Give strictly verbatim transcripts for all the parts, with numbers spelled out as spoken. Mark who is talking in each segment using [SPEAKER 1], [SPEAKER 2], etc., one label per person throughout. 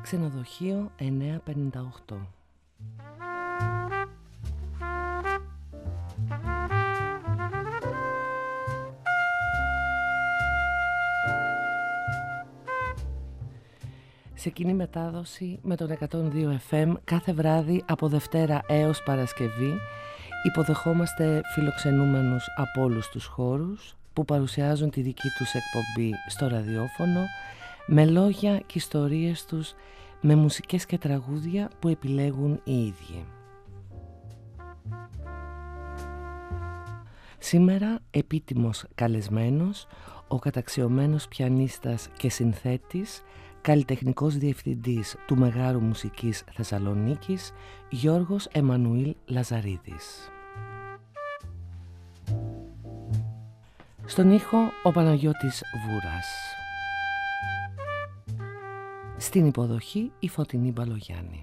[SPEAKER 1] Ξενοδοχείο εννιακόσια πενήντα οκτώ. Σε κοινή μετάδοση με τον εκατόν δύο εφ εμ κάθε βράδυ από Δευτέρα έως Παρασκευή υποδεχόμαστε φιλοξενούμενους από όλους τους χώρους που παρουσιάζουν τη δική τους εκπομπή στο ραδιόφωνο με λόγια και ιστορίες τους, με μουσικές και τραγούδια που επιλέγουν οι ίδιοι. Σήμερα επίτιμος καλεσμένος ο καταξιωμένος πιανίστας και συνθέτης, καλλιτεχνικός διευθυντής του Μεγάρου Μουσικής Θεσσαλονίκης, Γιώργος Εμμανουήλ Λαζαρίδης. Στον ήχο ο Παναγιώτης Βούρας. Στην υποδοχή η Φωτεινή Μπαλογιάννη.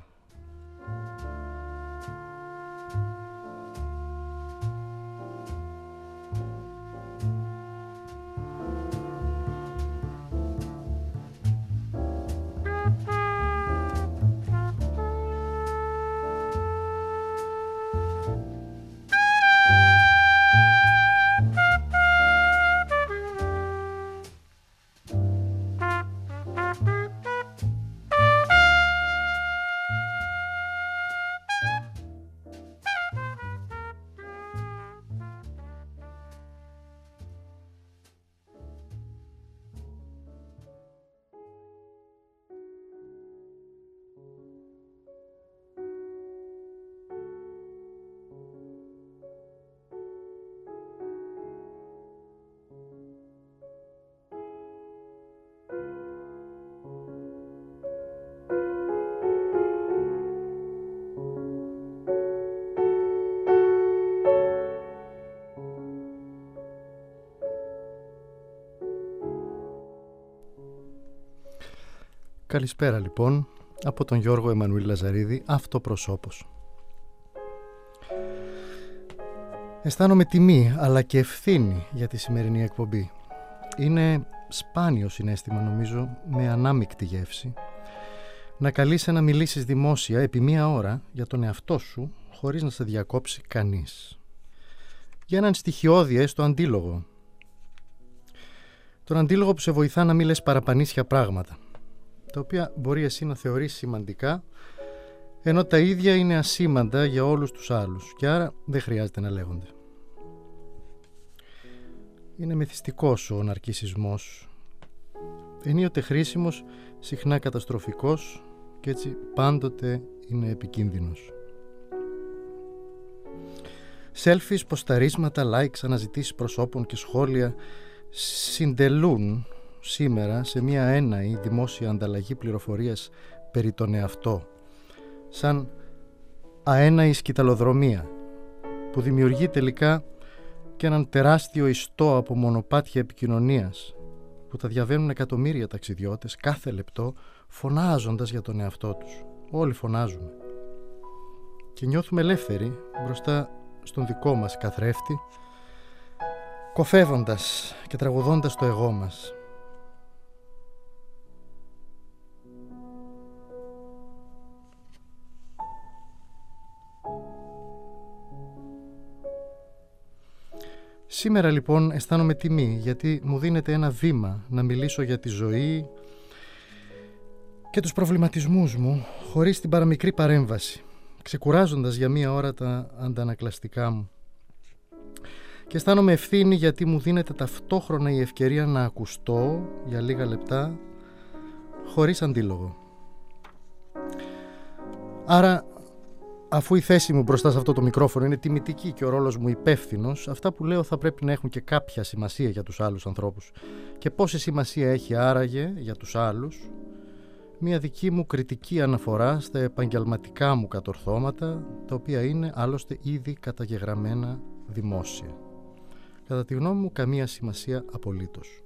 [SPEAKER 2] Καλησπέρα λοιπόν από τον Γιώργο Εμμανουήλ Λαζαρίδη, αυτοπροσώπος. Αισθάνομαι τιμή αλλά και ευθύνη για τη σημερινή εκπομπή. Είναι σπάνιο συναίσθημα, νομίζω, με ανάμεικτη γεύση, να καλείσαι να μιλήσεις δημόσια επί μία ώρα για τον εαυτό σου χωρίς να σε διακόψει κανείς. Για έναν στοιχειώδη έστω αντίλογο. Τον αντίλογο που σε βοηθά να μην λες παραπανίσια πράγματα, τα οποία μπορεί εσύ να θεωρείς σημαντικά, ενώ τα ίδια είναι ασήμαντα για όλους τους άλλους και άρα δεν χρειάζεται να λέγονται. Είναι μεθυστικός ο ναρκισσισμός, ενίοτε χρήσιμος, συχνά καταστροφικός και έτσι πάντοτε είναι επικίνδυνος. Selfies, ποσταρίσματα, likes, αναζητήσεις προσώπων και σχόλια συντελούν σήμερα σε μια έναη δημόσια ανταλλαγή πληροφορίας περί τον εαυτό, σαν αέναη σκυταλοδρομία που δημιουργεί τελικά και έναν τεράστιο ιστό από μονοπάτια επικοινωνίας που τα διαβαίνουν εκατομμύρια ταξιδιώτες κάθε λεπτό, φωνάζοντας για τον εαυτό τους. Όλοι φωνάζουμε και νιώθουμε ελεύθεροι μπροστά στον δικό μας καθρέφτη, κοφεύοντας και τραγουδώντας το εγώ μας. Σήμερα λοιπόν αισθάνομαι τιμή γιατί μου δίνεται ένα βήμα να μιλήσω για τη ζωή και τους προβληματισμούς μου χωρίς την παραμικρή παρέμβαση, ξεκουράζοντας για μία ώρα τα αντανακλαστικά μου. Και αισθάνομαι ευθύνη γιατί μου δίνεται ταυτόχρονα η ευκαιρία να ακουστώ για λίγα λεπτά χωρίς αντίλογο. Άρα, αφού η θέση μου μπροστά σε αυτό το μικρόφωνο είναι τιμητική και ο ρόλος μου υπεύθυνος, αυτά που λέω θα πρέπει να έχουν και κάποια σημασία για τους άλλους ανθρώπους. Και πόση σημασία έχει άραγε για τους άλλους μια δική μου κριτική αναφορά στα επαγγελματικά μου κατορθώματα, τα οποία είναι άλλωστε ήδη καταγεγραμμένα δημόσια. Κατά τη γνώμη μου, καμία σημασία απολύτως.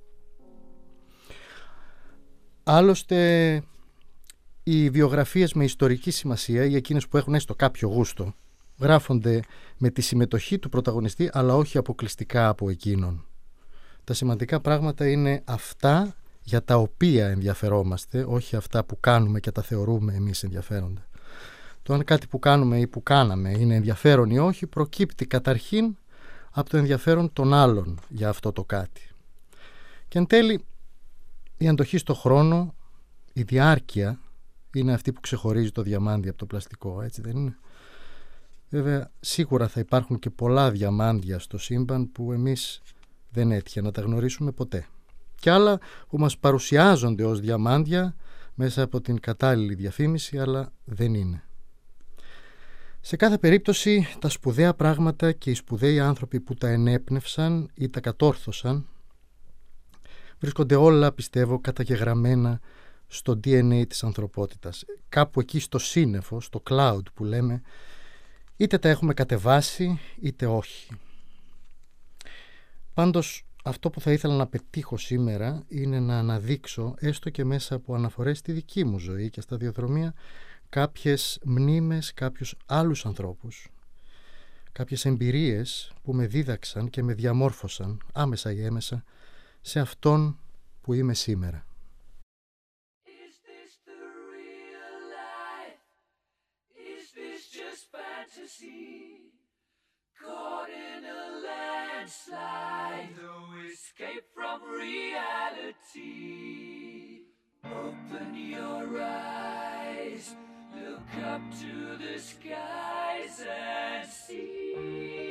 [SPEAKER 2] Άλλωστε, οι βιογραφίες με ιστορική σημασία ή εκείνες που έχουν έστω κάποιο γούστο γράφονται με τη συμμετοχή του πρωταγωνιστή, αλλά όχι αποκλειστικά από εκείνον. Τα σημαντικά πράγματα είναι αυτά για τα οποία ενδιαφερόμαστε, όχι αυτά που κάνουμε και τα θεωρούμε εμείς ενδιαφέροντα. Το αν κάτι που κάνουμε ή που κάναμε είναι ενδιαφέρον ή όχι προκύπτει καταρχήν από το ενδιαφέρον των άλλων για αυτό το κάτι. Και εν τέλει η αντοχή στο χρόνο, η διάρκεια είναι αυτή που ξεχωρίζει το διαμάντι από το πλαστικό, έτσι δεν είναι? Βέβαια σίγουρα θα υπάρχουν και πολλά διαμάντια στο σύμπαν που εμείς δεν έτυχε να τα γνωρίσουμε ποτέ. Και άλλα που μας παρουσιάζονται ως διαμάντια μέσα από την κατάλληλη διαφήμιση, αλλά δεν είναι. Σε κάθε περίπτωση τα σπουδαία πράγματα και οι σπουδαίοι άνθρωποι που τα ενέπνευσαν ή τα κατόρθωσαν βρίσκονται όλα, πιστεύω, καταγεγραμμένα στο ντι εν έι της ανθρωπότητας. Κάπου εκεί στο σύννεφο, στο cloud που λέμε, είτε τα έχουμε κατεβάσει είτε όχι. Πάντως αυτό που θα ήθελα να πετύχω σήμερα είναι να αναδείξω, έστω και μέσα από αναφορές στη δική μου ζωή και σταδιοδρομία, κάποιες μνήμες, κάποιους άλλους ανθρώπους, κάποιες εμπειρίες που με δίδαξαν και με διαμόρφωσαν άμεσα ή έμεσα σε αυτόν που είμαι σήμερα.
[SPEAKER 3] Is this the real life? Is this just fantasy? Caught in a landslide, no escape from reality. Open your eyes, look up to the skies and see.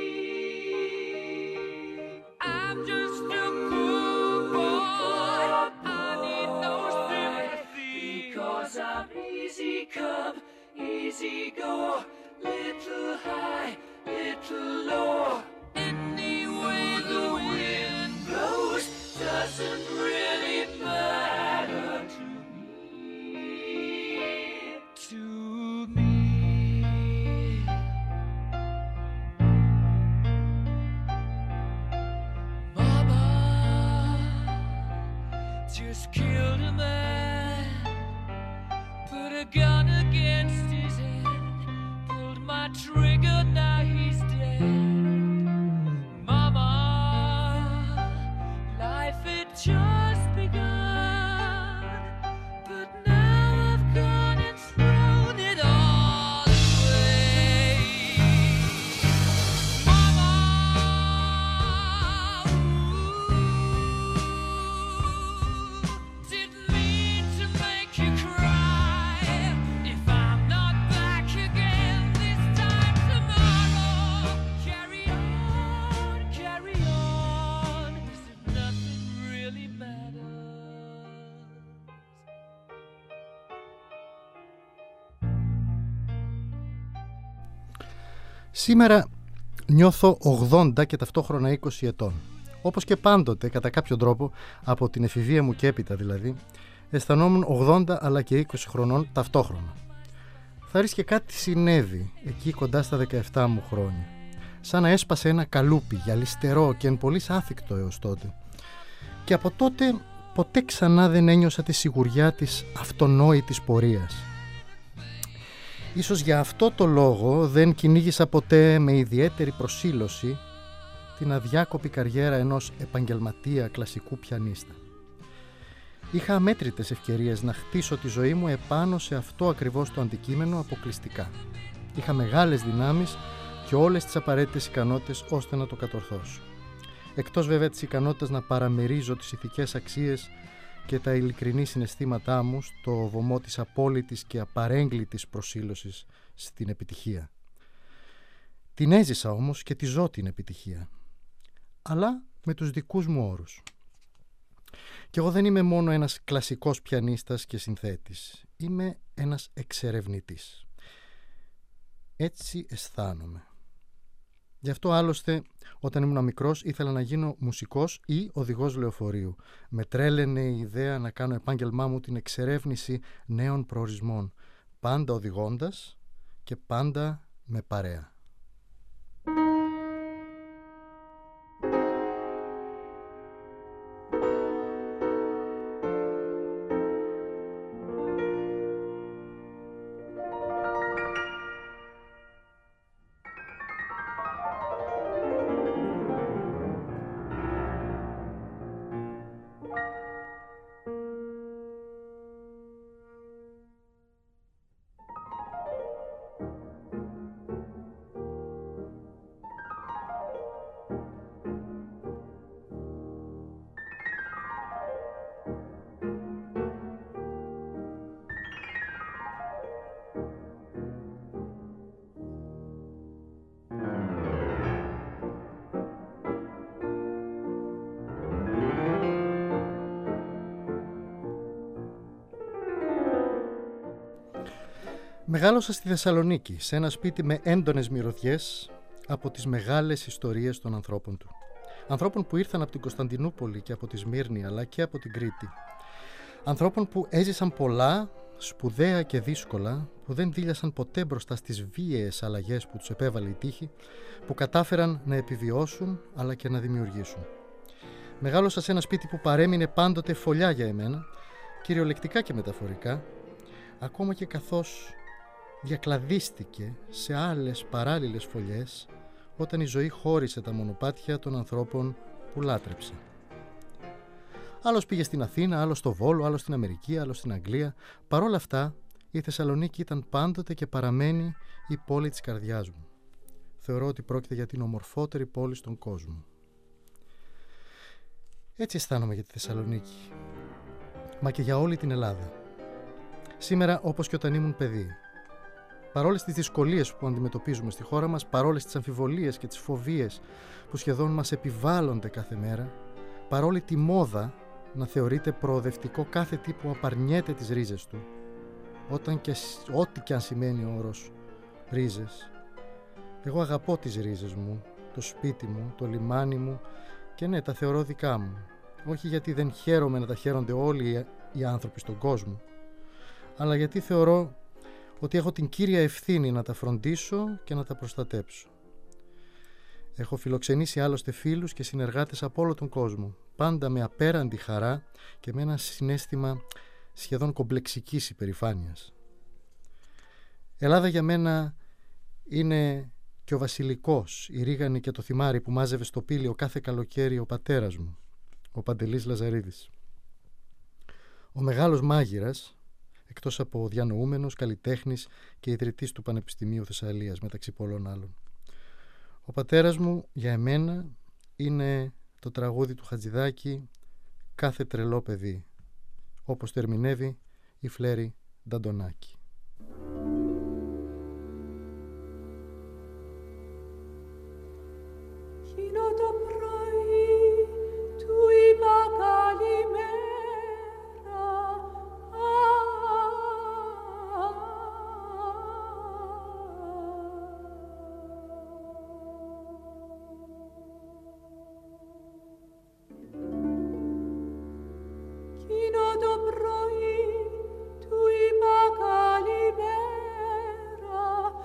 [SPEAKER 3] I'm just a poor boy, I need no sympathy, because I'm easy come, easy go, little high, little low. Any way the wind blows doesn't really matter to me, to me. Mama just killed a man, put a gun against his head, pulled my trigger, now he's dead. Mama, life had just begun, but now I've gone and thrown it all away. Mama, ooh, didn't mean to make you cry. If I'm not back again this time tomorrow, carry on, carry on, as if nothing really matters.
[SPEAKER 2] Σήμερα νιώθω ογδόντα και ταυτόχρονα είκοσι ετών. Όπως και πάντοτε, κατά κάποιο τρόπο, από την εφηβεία μου και έπειτα δηλαδή, αισθανόμουν ογδόντα αλλά και είκοσι χρονών ταυτόχρονα. Θα ρίξει και κάτι συνέβη εκεί κοντά στα δεκαεπτά μου χρόνια. Σαν να έσπασε ένα καλούπι, γυαλιστερό και εν πολλοίς άθικτο έως τότε. Και από τότε ποτέ ξανά δεν ένιωσα τη σιγουριά της αυτονόητης πορείας. Ίσως για αυτό το λόγο δεν κυνήγησα ποτέ με ιδιαίτερη προσήλωση την αδιάκοπη καριέρα ενός επαγγελματία κλασικού πιανίστα. Είχα αμέτρητες ευκαιρίες να χτίσω τη ζωή μου επάνω σε αυτό ακριβώς το αντικείμενο αποκλειστικά. Είχα μεγάλες δυνάμεις και όλες τις απαραίτητες ικανότητες ώστε να το κατορθώσω. Εκτός βέβαια της ικανότητας να παραμερίζω τις ηθικές αξίες και τα ειλικρινή συναισθήματά μου στο βωμό της απόλυτης και απαρέγκλητης προσήλωσης στην επιτυχία. Την έζησα όμως και τη ζω την επιτυχία, αλλά με τους δικούς μου όρους. Και εγώ δεν είμαι μόνο ένας κλασικός πιανίστας και συνθέτης, είμαι ένας εξερευνητής. Έτσι αισθάνομαι. Γι' αυτό άλλωστε όταν ήμουν μικρός ήθελα να γίνω μουσικός ή οδηγός λεωφορείου. Με τρέλαινε η ιδέα να κάνω επάγγελμά μου την εξερεύνηση νέων προορισμών, πάντα οδηγώντας και πάντα με παρέα. Μεγάλωσα στη Θεσσαλονίκη, σε ένα σπίτι με έντονες μυρωδιές από τις μεγάλες ιστορίες των ανθρώπων του. Ανθρώπων που ήρθαν από την Κωνσταντινούπολη και από τη Σμύρνη, αλλά και από την Κρήτη. Ανθρώπων που έζησαν πολλά, σπουδαία και δύσκολα, που δεν δίλιασαν ποτέ μπροστά στις βίαιες αλλαγές που τους επέβαλε η τύχη, που κατάφεραν να επιβιώσουν αλλά και να δημιουργήσουν. Μεγάλωσα σε ένα σπίτι που παρέμεινε πάντοτε φωλιά για εμένα, κυριολεκτικά και μεταφορικά, ακόμα και καθώς διακλαδίστηκε σε άλλες παράλληλες φωλιές όταν η ζωή χώρισε τα μονοπάτια των ανθρώπων που λάτρεψε. Άλλος πήγε στην Αθήνα, άλλος στο Βόλο, άλλος στην Αμερική, άλλος στην Αγγλία. Παρ' όλα αυτά, η Θεσσαλονίκη ήταν πάντοτε και παραμένει η πόλη της καρδιάς μου. Θεωρώ ότι πρόκειται για την ομορφότερη πόλη στον κόσμο. Έτσι αισθάνομαι για τη Θεσσαλονίκη, μα και για όλη την Ελλάδα. Σήμερα, όπως και όταν ήμουν παιδί, παρόλες τις δυσκολίες που αντιμετωπίζουμε στη χώρα μας, παρόλες τις αμφιβολίες και τις φοβίες που σχεδόν μας επιβάλλονται κάθε μέρα, παρόλη τη μόδα να θεωρείται προοδευτικό κάθε τι που απαρνιέται τις ρίζες του, όταν και, ό,τι και αν σημαίνει ο όρος ρίζες, εγώ αγαπώ τις ρίζες μου, το σπίτι μου, το λιμάνι μου και ναι, τα θεωρώ δικά μου. Όχι γιατί δεν χαίρομαι να τα χαίρονται όλοι οι άνθρωποι στον κόσμο, αλλά γιατί θεωρώ ότι έχω την κύρια ευθύνη να τα φροντίσω και να τα προστατέψω. Έχω φιλοξενήσει άλλωστε φίλους και συνεργάτες από όλο τον κόσμο, πάντα με απέραντη χαρά και με ένα συναίσθημα σχεδόν κομπλεξικής υπερηφάνειας. Ελλάδα για μένα είναι και ο βασιλικός, η ρίγανη και το θυμάρι που μάζευε στο πήλιο κάθε καλοκαίρι ο πατέρας μου, ο Παντελής Λαζαρίδης. Ο μεγάλος μάγειρας, εκτός από διανοούμενος, καλλιτέχνης και ιδρυτής του Πανεπιστημίου Θεσσαλίας, μεταξύ πολλών άλλων. Ο πατέρας μου για εμένα είναι το τραγούδι του Χατζηδάκη «Κάθε τρελό παιδί», όπως το ερμηνεύει η Φλέρη Νταντονάκη.
[SPEAKER 4] Εκείνο το πρωί του είπα καλημέρα. Εκείνο το πρωί του είπα καλημέρα.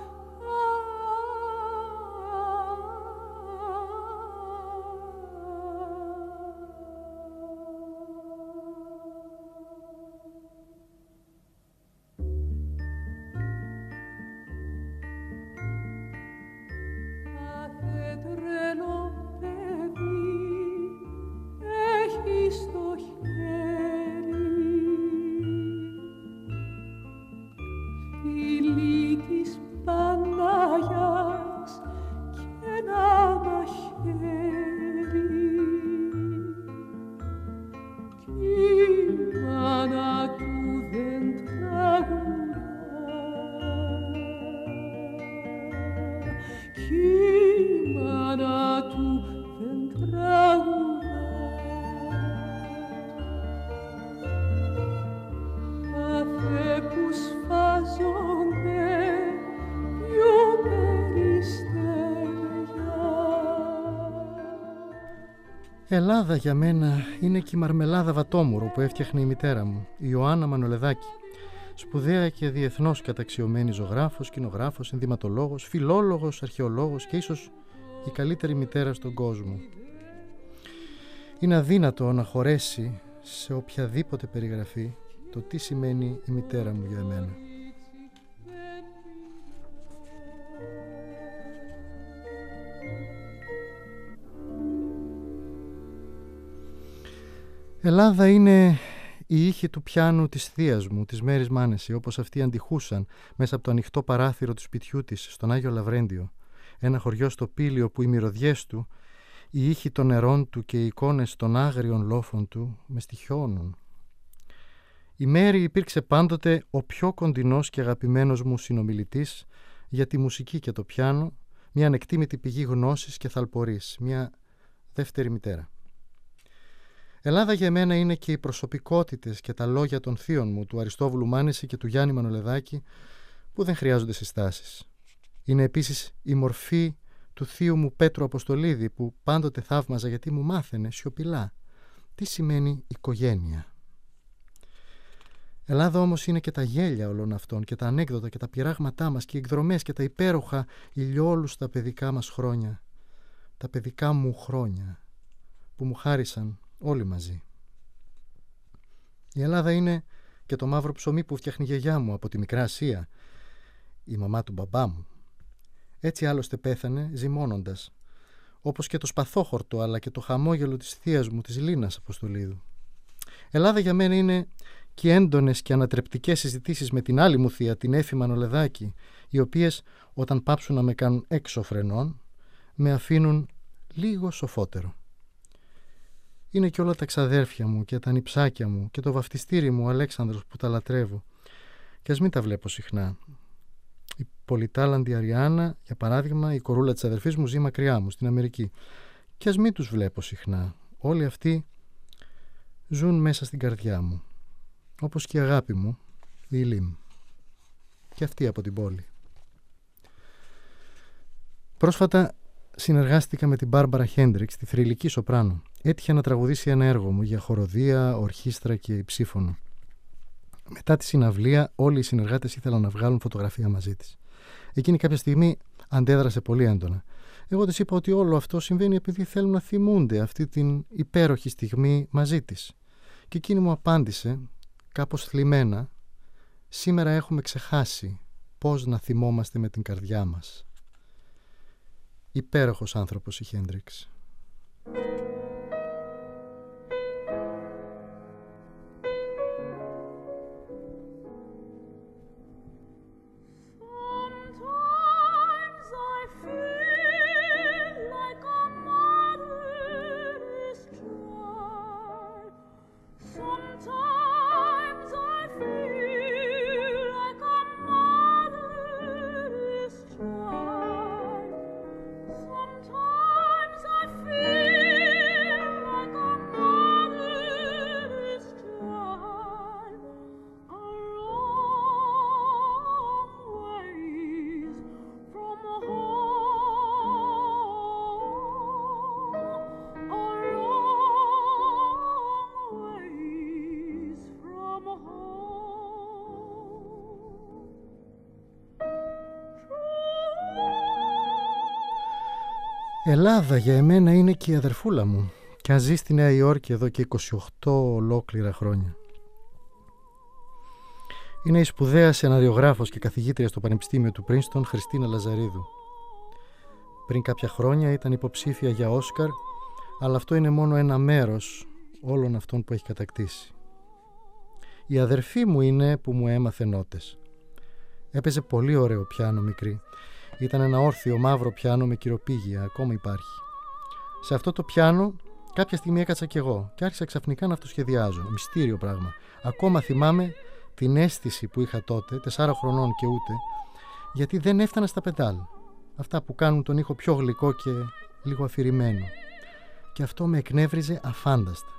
[SPEAKER 4] Κάθε τρελό παιδί έχει στο χέρι φιλί της Παναγιάς και ένα μαχαίρι κι η μάνα του δεν τραγουδά κι η μάνα του δεν τραγουδά. Κάθε που σφάζονται δυο περιστέρια.
[SPEAKER 2] Ελλάδα για μένα είναι και η μαρμελάδα βατόμουρο που έφτιαχνε η μητέρα μου, η Ιωάννα Μανολεδάκη. Σπουδαία και διεθνώς καταξιωμένη ζωγράφος, σκηνογράφος, ενδυματολόγος, φιλόλογος, αρχαιολόγος και ίσως η καλύτερη μητέρα στον κόσμο. Είναι αδύνατο να χωρέσει σε οποιαδήποτε περιγραφή το τι σημαίνει η μητέρα μου για εμένα. Ελλάδα είναι η ήχη του πιάνου της θείας μου, της Μέρης Μάνεση, όπως αυτοί αντιχούσαν μέσα από το ανοιχτό παράθυρο του σπιτιού της στον Άγιο Λαβρέντιο, ένα χωριό στο Πήλιο που οι μυρωδιές του, οι ήχοι των νερών του και οι εικόνες των άγριων λόφων του με στοιχιώνουν. Η Μέρη υπήρξε πάντοτε ο πιο κοντινός και αγαπημένος μου συνομιλητής για τη μουσική και το πιάνο, μια ανεκτήμητη πηγή γνώσης και θαλπορής, μια δεύτερη μητέρα. Ελλάδα για μένα είναι και οι προσωπικότητες και τα λόγια των θείων μου, του Αριστόβουλου Μάνεση και του Γιάννη Μανολεδάκη, που που δεν χρειάζονται συστάσεις. Είναι επίσης η μορφή του θείου μου Πέτρου Αποστολίδη, που πάντοτε θαύμαζα γιατί μου μάθαινε σιωπηλά τι σημαίνει οικογένεια. Ελλάδα όμως είναι και τα γέλια όλων αυτών και τα ανέκδοτα και τα πειράγματά μας και οι εκδρομές και τα υπέροχα ηλιόλουστα παιδικά μας χρόνια, τα παιδικά μου χρόνια που μου χάρισαν όλοι μαζί. Η Ελλάδα είναι και το μαύρο ψωμί που φτιάχνει η γιαγιά μου από τη Μικρά Ασία, η μαμά του μπαμπά μου. Έτσι άλλωστε πέθανε ζυμώνοντας, όπως και το σπαθόχορτο αλλά και το χαμόγελο της θείας μου, της Λίνας Αποστολίδου. Ελλάδα για μένα είναι και οι έντονες και ανατρεπτικές συζητήσεις με την άλλη μου θεία, την Έφη Μανολεδάκη, οι οποίες όταν πάψουν να με κάνουν έξω φρενών, με αφήνουν λίγο σοφότερο. Είναι και όλα τα ξαδέρφια μου και τα νιψάκια μου και το βαφτιστήρι μου ο Αλέξανδρος που τα λατρεύω. Και ας μην τα βλέπω συχνά. Η πολυτάλαντη Αριάννα, για παράδειγμα, η κορούλα της αδερφής μου ζει μακριά μου στην Αμερική. Και ας μην τους βλέπω συχνά. Όλοι αυτοί ζουν μέσα στην καρδιά μου. Όπως και η αγάπη μου, η Λίμ. Και αυτή από την πόλη. Πρόσφατα συνεργάστηκα με την Μπάρμπαρα Χέντριξ, τη θρυλική σοπράνο. Έτυχε να τραγουδήσει ένα έργο μου για χοροδία, ορχήστρα και υψίφωνο. Μετά τη συναυλία, όλοι οι συνεργάτες ήθελαν να βγάλουν φωτογραφία μαζί της. Εκείνη κάποια στιγμή αντέδρασε πολύ έντονα. Εγώ της είπα ότι όλο αυτό συμβαίνει επειδή θέλουν να θυμούνται αυτή την υπέροχη στιγμή μαζί της. Και εκείνη μου απάντησε, κάπως θλιμμένα, «Σήμερα έχουμε ξεχάσει πώς να θυμόμαστε με την καρδιά μας». Υπέροχος άνθρωπος η Χέντριξ. Ελλάδα για εμένα είναι και η αδερφούλα μου και ζει στη Νέα Υόρκη εδώ και είκοσι οκτώ ολόκληρα χρόνια. Είναι η σπουδαία σεναριογράφος και καθηγήτρια στο Πανεπιστήμιο του Πρίνστον Χριστίνα Λαζαρίδου. Πριν κάποια χρόνια ήταν υποψήφια για Όσκαρ, αλλά αυτό είναι μόνο ένα μέρος όλων αυτών που έχει κατακτήσει. Η αδερφή μου είναι που μου έμαθε νότες. Έπαιζε πολύ ωραίο πιάνο μικρή. Ήταν ένα όρθιο μαύρο πιάνο με κυροπήγια, ακόμα υπάρχει. Σε αυτό το πιάνο κάποια στιγμή έκατσα κι εγώ και άρχισα ξαφνικά να αυτοσχεδιάζω. Μυστήριο πράγμα. Ακόμα θυμάμαι την αίσθηση που είχα τότε, τεσσάρων χρονών και ούτε, γιατί δεν έφτανα στα πεντάλ. Αυτά που κάνουν τον ήχο πιο γλυκό και λίγο αφηρημένο. Και αυτό με εκνεύριζε αφάνταστα.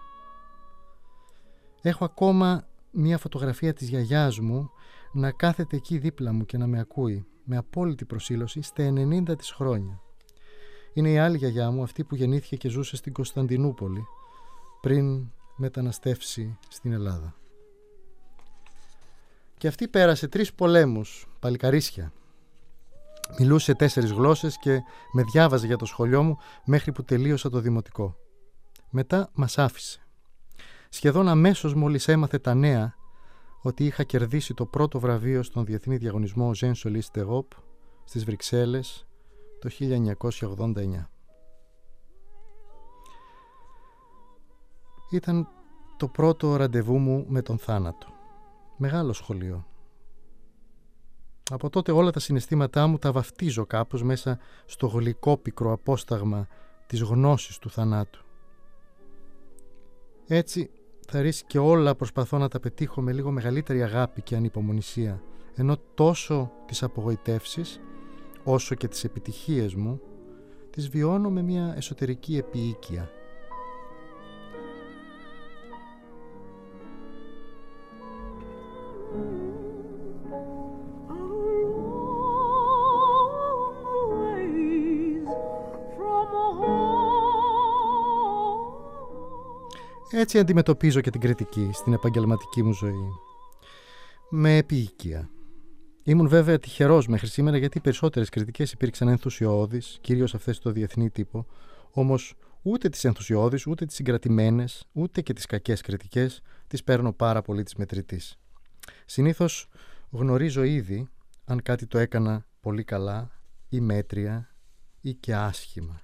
[SPEAKER 2] Έχω ακόμα μία φωτογραφία της γιαγιάς μου να κάθεται εκεί δίπλα μου και να με ακούει με απόλυτη προσήλωση στα ενενήντα της χρόνια. Είναι η άλλη γιαγιά μου, αυτή που γεννήθηκε και ζούσε στην Κωνσταντινούπολη πριν μεταναστεύσει στην Ελλάδα. Και αυτή πέρασε τρεις πολέμους, παλικαρίσια. Μιλούσε τέσσερις γλώσσες και με διάβαζε για το σχολείο μου μέχρι που τελείωσα το δημοτικό. Μετά μας άφησε. Σχεδόν αμέσως μόλις έμαθε τα νέα ότι είχα κερδίσει το πρώτο βραβείο στον διεθνή διαγωνισμό Jean Solis d'Europe στις Βρυξέλλες το χίλια εννιακόσια ογδόντα εννιά. Ήταν το πρώτο ραντεβού μου με τον θάνατο. Μεγάλο σχολείο. Από τότε όλα τα συναισθήματά μου τα βαφτίζω κάπως μέσα στο γλυκόπικρο απόσταγμα της γνώσης του θανάτου. Έτσι θα ρίξει και όλα προσπαθώ να τα πετύχω με λίγο μεγαλύτερη αγάπη και ανυπομονησία, ενώ τόσο τις απογοητεύσεις όσο και τις επιτυχίες μου τις βιώνω με μια εσωτερική επίοικια.
[SPEAKER 4] Oh
[SPEAKER 2] Έτσι αντιμετωπίζω και την κριτική στην επαγγελματική μου ζωή. Με επίοικια. Ήμουν βέβαια τυχερός μέχρι σήμερα, γιατί οι περισσότερες κριτικές υπήρξαν ενθουσιώδεις, κυρίως αυτές στο διεθνή τύπο, όμως ούτε τις ενθουσιώδεις, ούτε τις συγκρατημένες, ούτε και τις κακές κριτικές τις παίρνω πάρα πολύ της μετρητής. Συνήθως γνωρίζω ήδη αν κάτι το έκανα πολύ καλά ή μέτρια ή και άσχημα.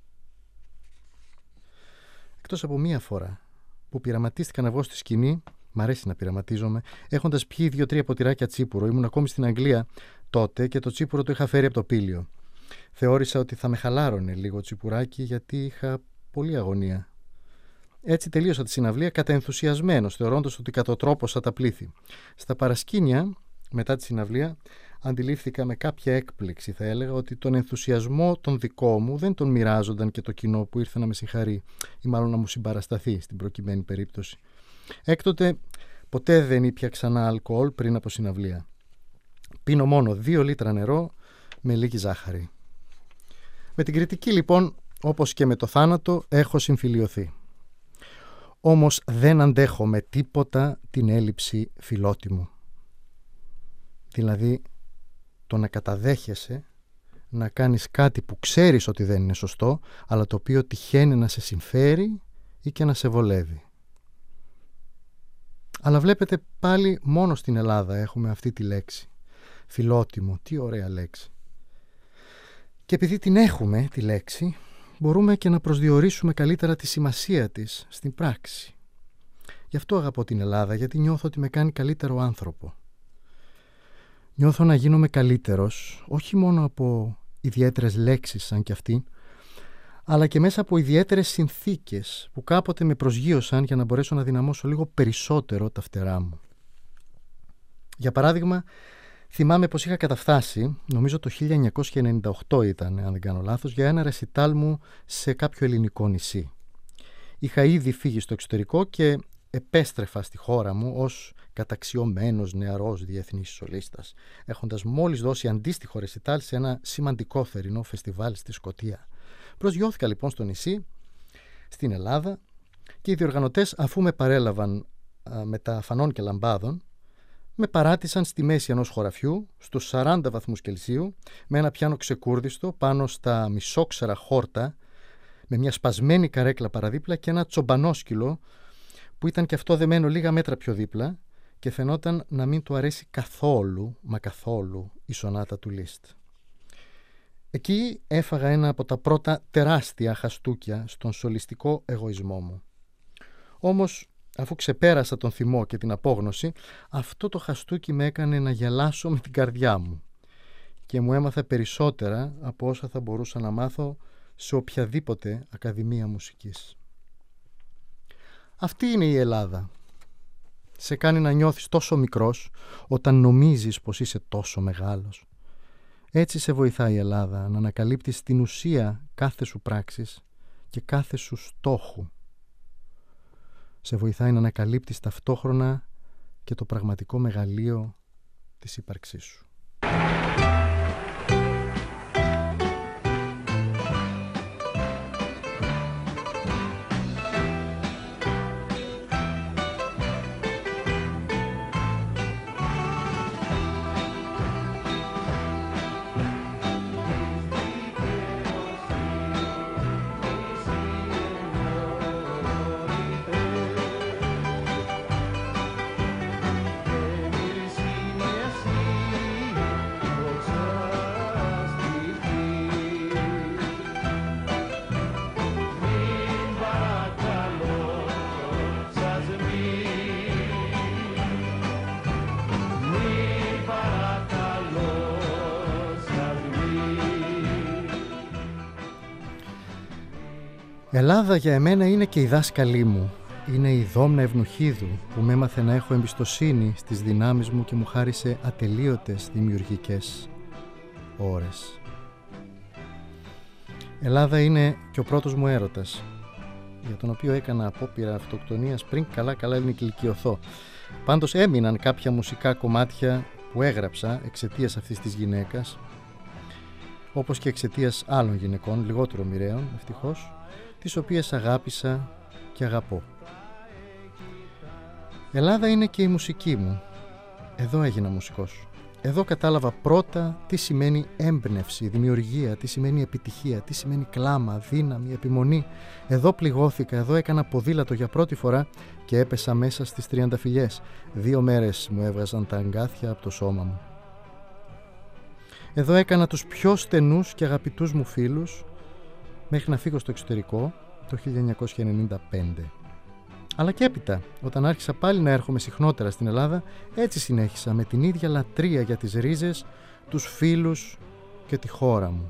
[SPEAKER 2] Εκτός από μία φορά που πειραματίστηκα να βγω στη σκηνή, μ' αρέσει να πειραματίζομαι, έχοντας πιει δύο-τρία ποτηράκια τσίπουρο. Ήμουν ακόμη στην Αγγλία τότε και το τσίπουρο το είχα φέρει από το Πήλιο. Θεώρησα ότι θα με χαλάρωνε λίγο τσιπουράκι, γιατί είχα πολλή αγωνία. Έτσι τελείωσα τη συναυλία καταενθουσιασμένος, θεωρώντας ότι κατοτρόπωσα τα πλήθη. Στα παρασκήνια, μετά τη συναυλία, αντιλήφθηκα με κάποια έκπληξη, θα έλεγα, ότι τον ενθουσιασμό τον δικό μου δεν τον μοιράζονταν και το κοινό που ήρθε να με συγχαρεί, ή μάλλον να μου συμπαρασταθεί στην προκειμένη περίπτωση. Έκτοτε ποτέ δεν ήπια ξανά αλκοόλ πριν από συναυλία. Πίνω μόνο δύο λίτρα νερό με λίγη ζάχαρη. Με την κριτική λοιπόν, όπως και με το θάνατο, έχω συμφιλιωθεί. Όμως δεν αντέχω με τίποτα την έλλειψη φιλότιμου. Δηλαδή το να καταδέχεσαι να κάνεις κάτι που ξέρεις ότι δεν είναι σωστό, αλλά το οποίο τυχαίνει να σε συμφέρει ή και να σε βολεύει. Αλλά βλέπετε, πάλι μόνο στην Ελλάδα έχουμε αυτή τη λέξη. Φιλότιμο, τι ωραία λέξη. Και επειδή την έχουμε τη λέξη, μπορούμε και να προσδιορίσουμε καλύτερα τη σημασία της στην πράξη. Γι' αυτό αγαπώ την Ελλάδα, γιατί νιώθω ότι με κάνει καλύτερο άνθρωπο. Νιώθω να γίνομαι καλύτερος, όχι μόνο από ιδιαίτερες λέξεις σαν κι αυτή, αλλά και μέσα από ιδιαίτερες συνθήκες που κάποτε με προσγείωσαν για να μπορέσω να δυναμώσω λίγο περισσότερο τα φτερά μου. Για παράδειγμα, θυμάμαι πως είχα καταφτάσει, νομίζω το χίλια εννιακόσια ενενήντα οκτώ ήταν, αν δεν κάνω λάθος, για ένα ρεσιτάλ μου σε κάποιο ελληνικό νησί. Είχα ήδη φύγει στο εξωτερικό και επέστρεφα στη χώρα μου ως καταξιωμένος νεαρός διεθνής σολίστας, έχοντας μόλις δώσει αντίστοιχο ρεσιτάλ σε ένα σημαντικό θερινό φεστιβάλ στη Σκωτία. Προσγειώθηκα λοιπόν στο νησί, στην Ελλάδα, και οι διοργανωτές, αφού με παρέλαβαν α, με τα φανών και λαμπάδων, με παράτησαν στη μέση ενός χωραφιού, στους σαράντα βαθμούς Κελσίου, με ένα πιάνο ξεκούρδιστο πάνω στα μισόξερα χόρτα, με μια σπασμένη καρέκλα παραδίπλα και ένα τσομπανόσκυλο που ήταν και αυτό δεμένο λίγα μέτρα πιο δίπλα και φαινόταν να μην του αρέσει καθόλου, μα καθόλου, η σονάτα του Λίστ. Εκεί έφαγα ένα από τα πρώτα τεράστια χαστούκια στον σολιστικό εγωισμό μου. Όμως, αφού ξεπέρασα τον θυμό και την απόγνωση, αυτό το χαστούκι με έκανε να γελάσω με την καρδιά μου και μου έμαθα περισσότερα από όσα θα μπορούσα να μάθω σε οποιαδήποτε ακαδημία μουσικής. Αυτή είναι η Ελλάδα. Σε κάνει να νιώθεις τόσο μικρός όταν νομίζεις πως είσαι τόσο μεγάλος. Έτσι σε βοηθάει η Ελλάδα να ανακαλύπτεις την ουσία κάθε σου πράξης και κάθε σου στόχου. Σε βοηθάει να ανακαλύπτεις ταυτόχρονα και το πραγματικό μεγαλείο της ύπαρξής σου. Ελλάδα για εμένα είναι και η δάσκαλή μου. Είναι η Δόμνα Ευνοχίδου που με έμαθε να έχω εμπιστοσύνη στις δυνάμεις μου και μου χάρισε ατελείωτες δημιουργικές ώρες. Ελλάδα είναι και ο πρώτος μου έρωτας, για τον οποίο έκανα απόπειρα αυτοκτονίας πριν καλά καλά ενηλικιωθώ. Πάντως έμειναν κάποια μουσικά κομμάτια που έγραψα εξαιτίας αυτής της γυναίκας, όπως και εξαιτίας άλλων γυναικών, λιγότερο μοιραίων ευτυχώς, τις οποίες αγάπησα και αγαπώ. Ελλάδα είναι και η μουσική μου. Εδώ έγινα μουσικός. Εδώ κατάλαβα πρώτα τι σημαίνει έμπνευση, δημιουργία, τι σημαίνει επιτυχία, τι σημαίνει κλάμα, δύναμη, επιμονή. Εδώ πληγώθηκα, εδώ έκανα ποδήλατο για πρώτη φορά και έπεσα μέσα στις τριανταφυλλιές. Δύο μέρες μου έβγαζαν τα αγκάθια από το σώμα μου. Εδώ έκανα τους πιο στενούς και αγαπητούς μου φίλους μέχρι να φύγω στο εξωτερικό το χίλια εννιακόσια ενενήντα πέντε. Αλλά και έπειτα, όταν άρχισα πάλι να έρχομαι συχνότερα στην Ελλάδα, έτσι συνέχισα με την ίδια λατρεία για τις ρίζες, τους φίλους και τη χώρα μου.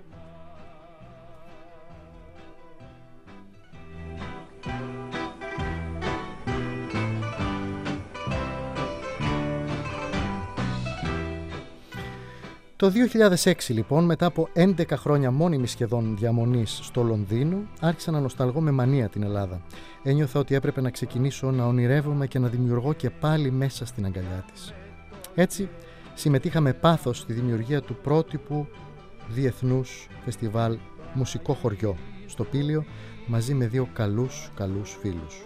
[SPEAKER 2] Το δύο χιλιάδες έξι λοιπόν, μετά από έντεκα χρόνια μόνιμης σχεδόν διαμονής στο Λονδίνο, άρχισα να νοσταλγώ με μανία την Ελλάδα. Ένιωθα ότι έπρεπε να ξεκινήσω να ονειρεύομαι και να δημιουργώ και πάλι μέσα στην αγκαλιά της. Έτσι, συμμετείχα με πάθος στη δημιουργία του πρότυπου διεθνούς φεστιβάλ Μουσικό Χωριό στο Πήλιο, μαζί με δύο καλούς καλούς φίλους.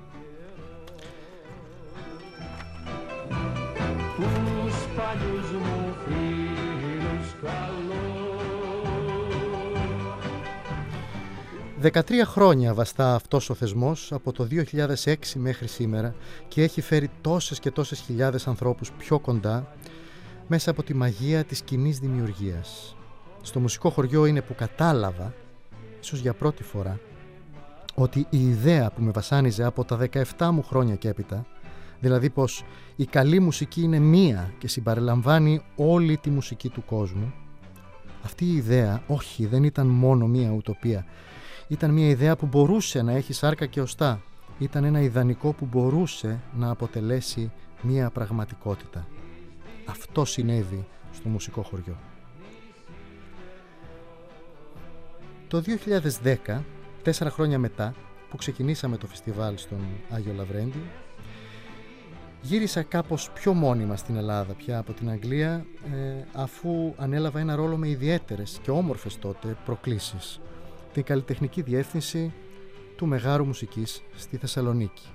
[SPEAKER 2] δεκατρία χρόνια βαστά αυτός ο θεσμός από το δύο χιλιάδες έξι μέχρι σήμερα και έχει φέρει τόσες και τόσες χιλιάδες ανθρώπους πιο κοντά μέσα από τη μαγεία της κοινής δημιουργίας. Στο Μουσικό Χωριό είναι που κατάλαβα, ίσως για πρώτη φορά, ότι η ιδέα που με βασάνιζε από τα δεκαεπτά μου χρόνια και έπειτα, δηλαδή πως η καλή μουσική είναι μία και συμπαρελαμβάνει όλη τη μουσική του κόσμου, αυτή η ιδέα, όχι, δεν ήταν μόνο μία ουτοπία. Ήταν μια ιδέα που μπορούσε να έχει σάρκα και οστά. Ήταν ένα ιδανικό που μπορούσε να αποτελέσει μια πραγματικότητα. Αυτό συνέβη στο Μουσικό Χωριό. Το δύο χιλιάδες δέκα, τέσσερα χρόνια μετά που ξεκινήσαμε το φεστιβάλ στον Άγιο Λαβρέντη, γύρισα κάπως πιο μόνιμα στην Ελλάδα πια από την Αγγλία, ε, αφού ανέλαβα ένα ρόλο με ιδιαίτερες και όμορφες τότε προκλήσεις. Την καλλιτεχνική διεύθυνση του Μεγάρου Μουσικής στη Θεσσαλονίκη.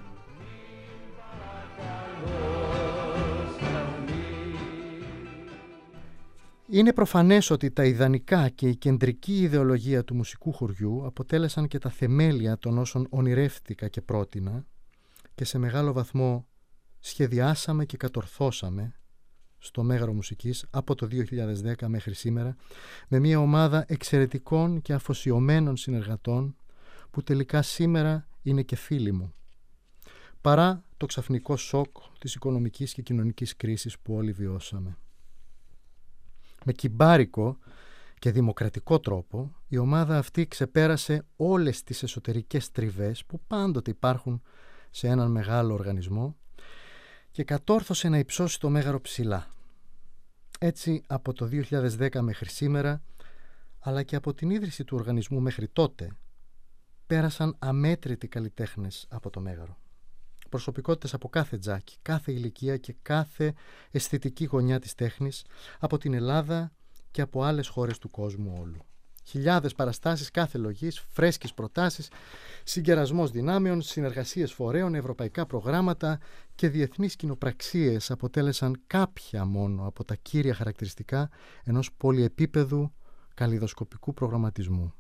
[SPEAKER 2] Είναι προφανές ότι τα ιδανικά και η κεντρική ιδεολογία του Μουσικού Χωριού αποτέλεσαν και τα θεμέλια των όσων ονειρεύτηκα και πρότεινα και σε μεγάλο βαθμό σχεδιάσαμε και κατορθώσαμε στο Μέγαρο Μουσικής από το δύο χιλιάδες δέκα μέχρι σήμερα, με μια ομάδα εξαιρετικών και αφοσιωμένων συνεργατών που τελικά σήμερα είναι και φίλοι μου, παρά το ξαφνικό σοκ της οικονομικής και κοινωνικής κρίσης που όλοι βιώσαμε. Με κυμπάρικο και δημοκρατικό τρόπο η ομάδα αυτή ξεπέρασε όλες τις εσωτερικές τριβές που πάντοτε υπάρχουν σε έναν μεγάλο οργανισμό και κατόρθωσε να υψώσει το Μέγαρο ψηλά. Έτσι από το δύο χιλιάδες δέκα μέχρι σήμερα, αλλά και από την ίδρυση του οργανισμού μέχρι τότε, πέρασαν αμέτρητοι καλλιτέχνες από το Μέγαρο. Προσωπικότητες από κάθε τζάκι, κάθε ηλικία και κάθε αισθητική γωνιά της τέχνης, από την Ελλάδα και από άλλες χώρες του κόσμου όλου. Χιλιάδες παραστάσεις κάθε λογής, φρέσκες προτάσεις, συγκερασμός δυνάμεων, συνεργασίες φορέων, ευρωπαϊκά προγράμματα και διεθνείς κοινοπραξίες αποτέλεσαν κάποια μόνο από τα κύρια χαρακτηριστικά ενός πολυεπίπεδου καλλιδοσκοπικού προγραμματισμού.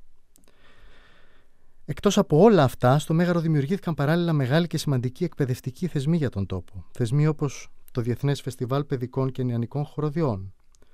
[SPEAKER 2] Εκτός από όλα αυτά, στο Μέγαρο δημιουργήθηκαν παράλληλα μεγάλοι και σημαντικοί εκπαιδευτικοί θεσμοί για τον τόπο. Θεσμοί όπως το Διεθνές Φεστιβάλ Παιδικών και Νεανικών Χοροδιών.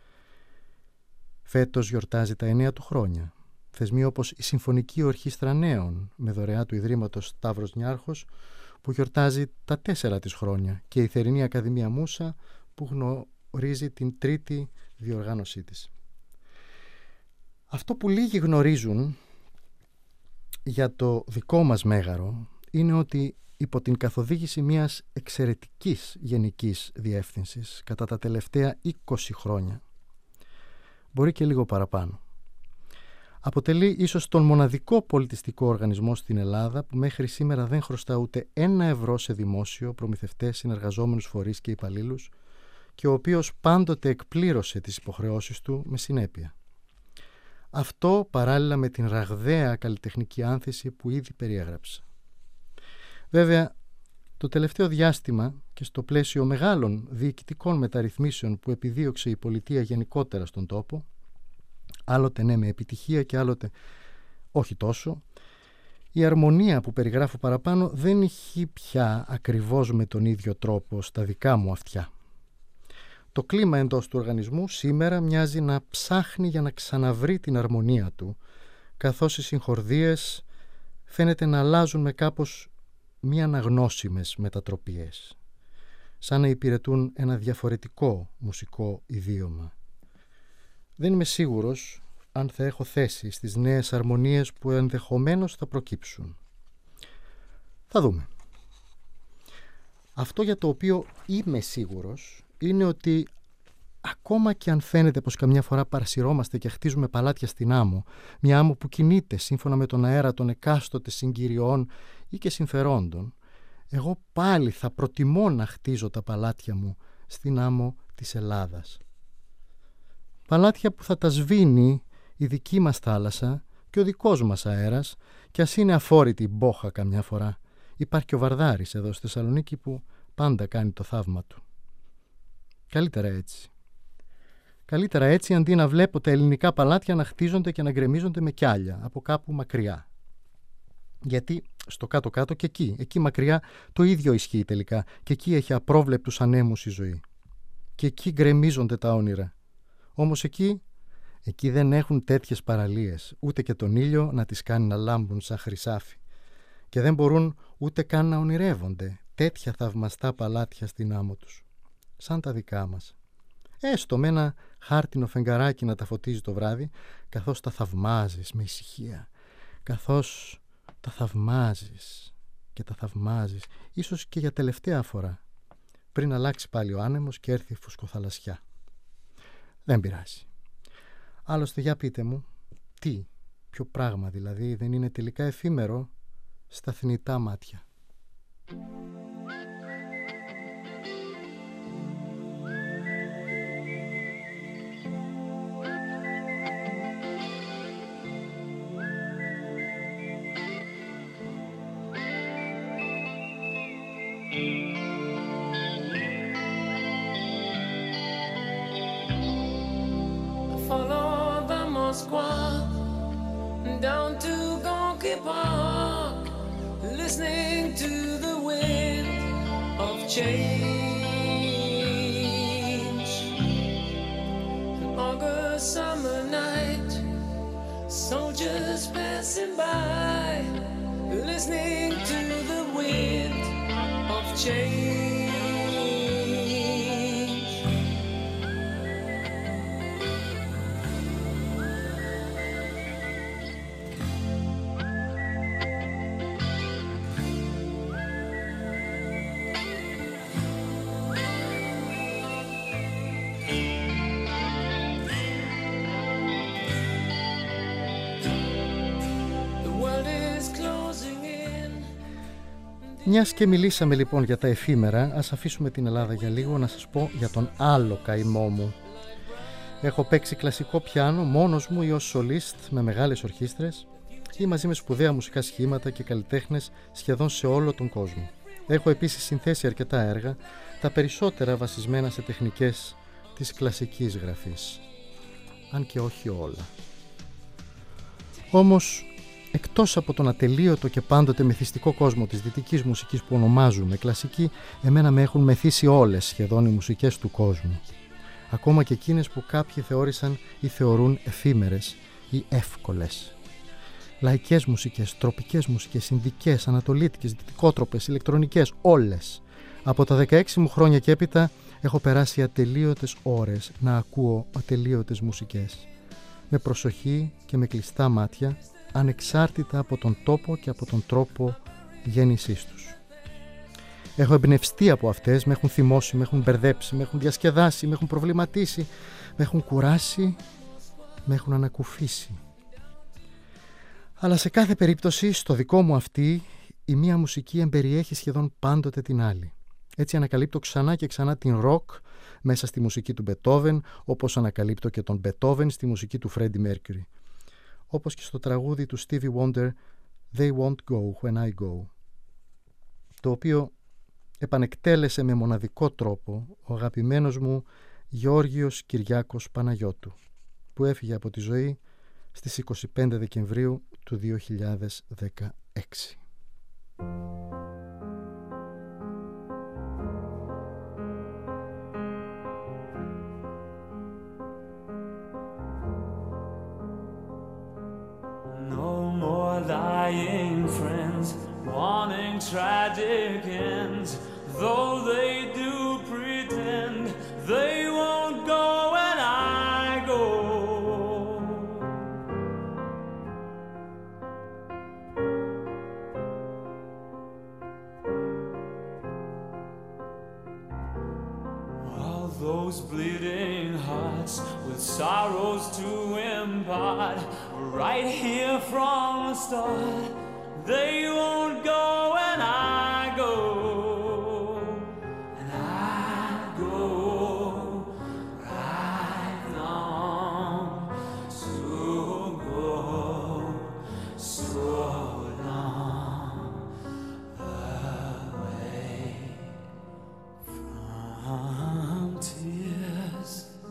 [SPEAKER 2] Φέτος γιορτάζει τα εννέα του χρόνια. Θεσμοί όπως η Συμφωνική Ορχήστρα Νέων, με δωρεά του Ιδρύματος Σταύρος Νιάρχος, που γιορτάζει τα τέσσερα της χρόνια, και η Θερινή Ακαδημία Μούσα, που γνωρίζει την τρίτη διοργάνωσή της. Αυτό που λίγοι γνωρίζουν για το δικό μας Μέγαρο είναι ότι υπό την καθοδήγηση μιας εξαιρετικής γενικής διεύθυνσης κατά τα τελευταία είκοσι χρόνια, μπορεί και λίγο παραπάνω, αποτελεί ίσως τον μοναδικό πολιτιστικό οργανισμό στην Ελλάδα που μέχρι σήμερα δεν χρωστά ούτε ένα ευρώ σε δημόσιο, προμηθευτές, συνεργαζόμενους φορείς και υπαλλήλους, και ο οποίος πάντοτε εκπλήρωσε τις υποχρεώσεις του με συνέπεια. Αυτό παράλληλα με την ραγδαία καλλιτεχνική άνθηση που ήδη περιέγραψα. Βέβαια, Το τελευταίο διάστημα και στο πλαίσιο μεγάλων διοικητικών μεταρρυθμίσεων που επιδίωξε η πολιτεία γενικότερα στον τόπο, άλλοτε ναι με επιτυχία και άλλοτε όχι τόσο, η αρμονία που περιγράφω παραπάνω δεν ηχεί πια ακριβώς με τον ίδιο τρόπο στα δικά μου αυτιά. Το κλίμα εντός του οργανισμού σήμερα μοιάζει να ψάχνει για να ξαναβρει την αρμονία του, καθώς οι συγχορδίες φαίνεται να αλλάζουν με κάπως μη αναγνώσιμες μετατροπίες, σαν να υπηρετούν ένα διαφορετικό μουσικό ιδίωμα. Δεν είμαι σίγουρος αν θα έχω θέση στις νέες αρμονίες που ενδεχομένως θα προκύψουν. Θα δούμε. Αυτό για το οποίο είμαι σίγουρος είναι ότι ακόμα και αν φαίνεται πως καμιά φορά παρασυρώμαστε και χτίζουμε παλάτια στην άμμο, μια άμμο που κινείται σύμφωνα με τον αέρα των εκάστοτε συγκυριών ή και συμφερόντων, εγώ πάλι θα προτιμώ να χτίζω τα παλάτια μου στην άμμο της Ελλάδας. Παλάτια που θα τα σβήνει η δική μας θάλασσα και ο δικός μας αέρας, και ας είναι αφόρητη η μπόχα καμιά φορά. Υπάρχει και ο Βαρδάρης εδώ στη Θεσσαλονίκη που πάντα κάνει το θαύμα του. Καλύτερα έτσι. Καλύτερα έτσι αντί να βλέπω τα ελληνικά παλάτια να χτίζονται και να γκρεμίζονται με κιάλια από κάπου μακριά. Γιατί στο κάτω-κάτω και εκεί, εκεί μακριά το ίδιο ισχύει τελικά, και εκεί έχει απρόβλεπτους ανέμους η ζωή. Και εκεί γκρεμίζονται τα όνειρα. Όμως εκεί, εκεί δεν έχουν τέτοιες παραλίες, ούτε και τον ήλιο να τις κάνει να λάμπουν σαν χρυσάφι. Και δεν μπορούν ούτε καν να ονειρεύονται τέτοια θαυμαστά παλάτια στην άμμο τους. Σαν τα δικά μας. Έστω με ένα χάρτινο φεγγαράκι να τα φωτίζει το βράδυ, καθώς τα θαυμάζεις με ησυχία. Καθώς τα θαυμάζεις και τα θαυμάζεις, ίσως και για τελευταία φορά, πριν αλλάξει πάλι ο άνεμος και έρθει η φουσκοθαλασσιά. Δεν πειράζει. Άλλωστε, για πείτε μου, τι, ποιο πράγμα δηλαδή δεν είναι τελικά εφήμερο στα θνητά μάτια.
[SPEAKER 3] Follow the Moskva down to Gonky Park, listening to the wind of change. An August summer night, soldiers passing by, listening to the wind of change.
[SPEAKER 2] Μιας και μιλήσαμε λοιπόν για τα εφήμερα, ας αφήσουμε την Ελλάδα για λίγο να σας πω για τον άλλο καημό μου. Έχω παίξει κλασικό πιάνο μόνος μου ή ως σολίστ με μεγάλες ορχήστρες ή μαζί με σπουδαία μουσικά σχήματα και καλλιτέχνες σχεδόν σε όλο τον κόσμο. Έχω επίσης συνθέσει αρκετά έργα, τα περισσότερα βασισμένα σε τεχνικές της κλασικής γραφής. Αν και όχι όλα. Όμως, εκτός από τον ατελείωτο και πάντοτε μεθυστικό κόσμο της δυτικής μουσικής που ονομάζουμε κλασική, εμένα με έχουν μεθύσει όλες σχεδόν οι μουσικές του κόσμου. Ακόμα και εκείνες που κάποιοι θεώρησαν ή θεωρούν εφήμερες ή εύκολες. Λαϊκές μουσικές, τροπικές μουσικές, ινδικές, ανατολίτικες, δυτικότροπες, ηλεκτρονικές, όλες. Από τα δεκαέξι μου χρόνια και έπειτα έχω περάσει ατελείωτες ώρες να ακούω ατελείωτες μουσικές. Με προσοχή και με κλειστά μάτια, ανεξάρτητα από τον τόπο και από τον τρόπο γέννησής τους. Έχω εμπνευστεί από αυτές, με έχουν θυμώσει, με έχουν μπερδέψει, με έχουν διασκεδάσει, με έχουν προβληματίσει, με έχουν κουράσει, με έχουν ανακουφίσει. Αλλά σε κάθε περίπτωση, στο δικό μου αυτή, η μία μουσική εμπεριέχει σχεδόν πάντοτε την άλλη. Έτσι ανακαλύπτω ξανά και ξανά την ροκ μέσα στη μουσική του Μπετόβεν, όπως ανακαλύπτω και τον Μπετόβεν στη μουσική του Φρέντι Μέρκιουρι. Όπως και στο τραγούδι του Stevie Wonder «They won't go when I go», το οποίο επανεκτέλεσε με μοναδικό τρόπο ο αγαπημένος μου Γεώργιος Κυριάκος Παναγιώτου, που έφυγε από τη ζωή στις είκοσι πέντε Δεκεμβρίου του δύο χιλιάδες δεκαέξι.
[SPEAKER 5] Lying friends, wanting tragic ends, though they do pretend they won't go when I go. All those bleeding hearts with sorrows to impart, right here from the start, they won't go when I go, and I go right long to go so long away from tears.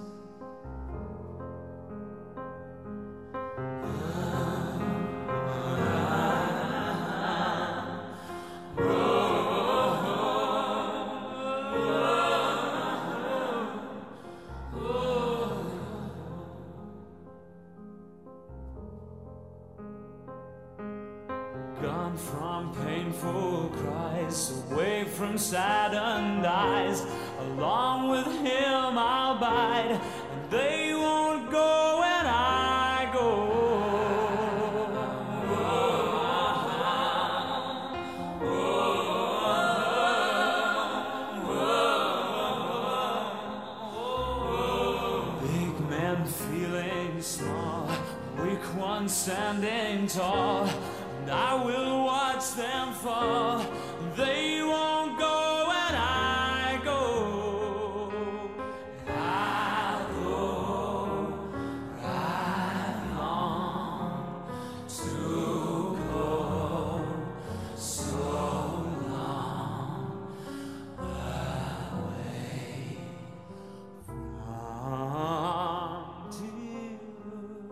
[SPEAKER 5] Gone from painful cries, away from saddened eyes, along with him I'll bide, and they won't go when I go. Big men feeling small, weak ones standing tall, and I will watch them fall. They won't go when I go. I'll go right on to go so long away from tears.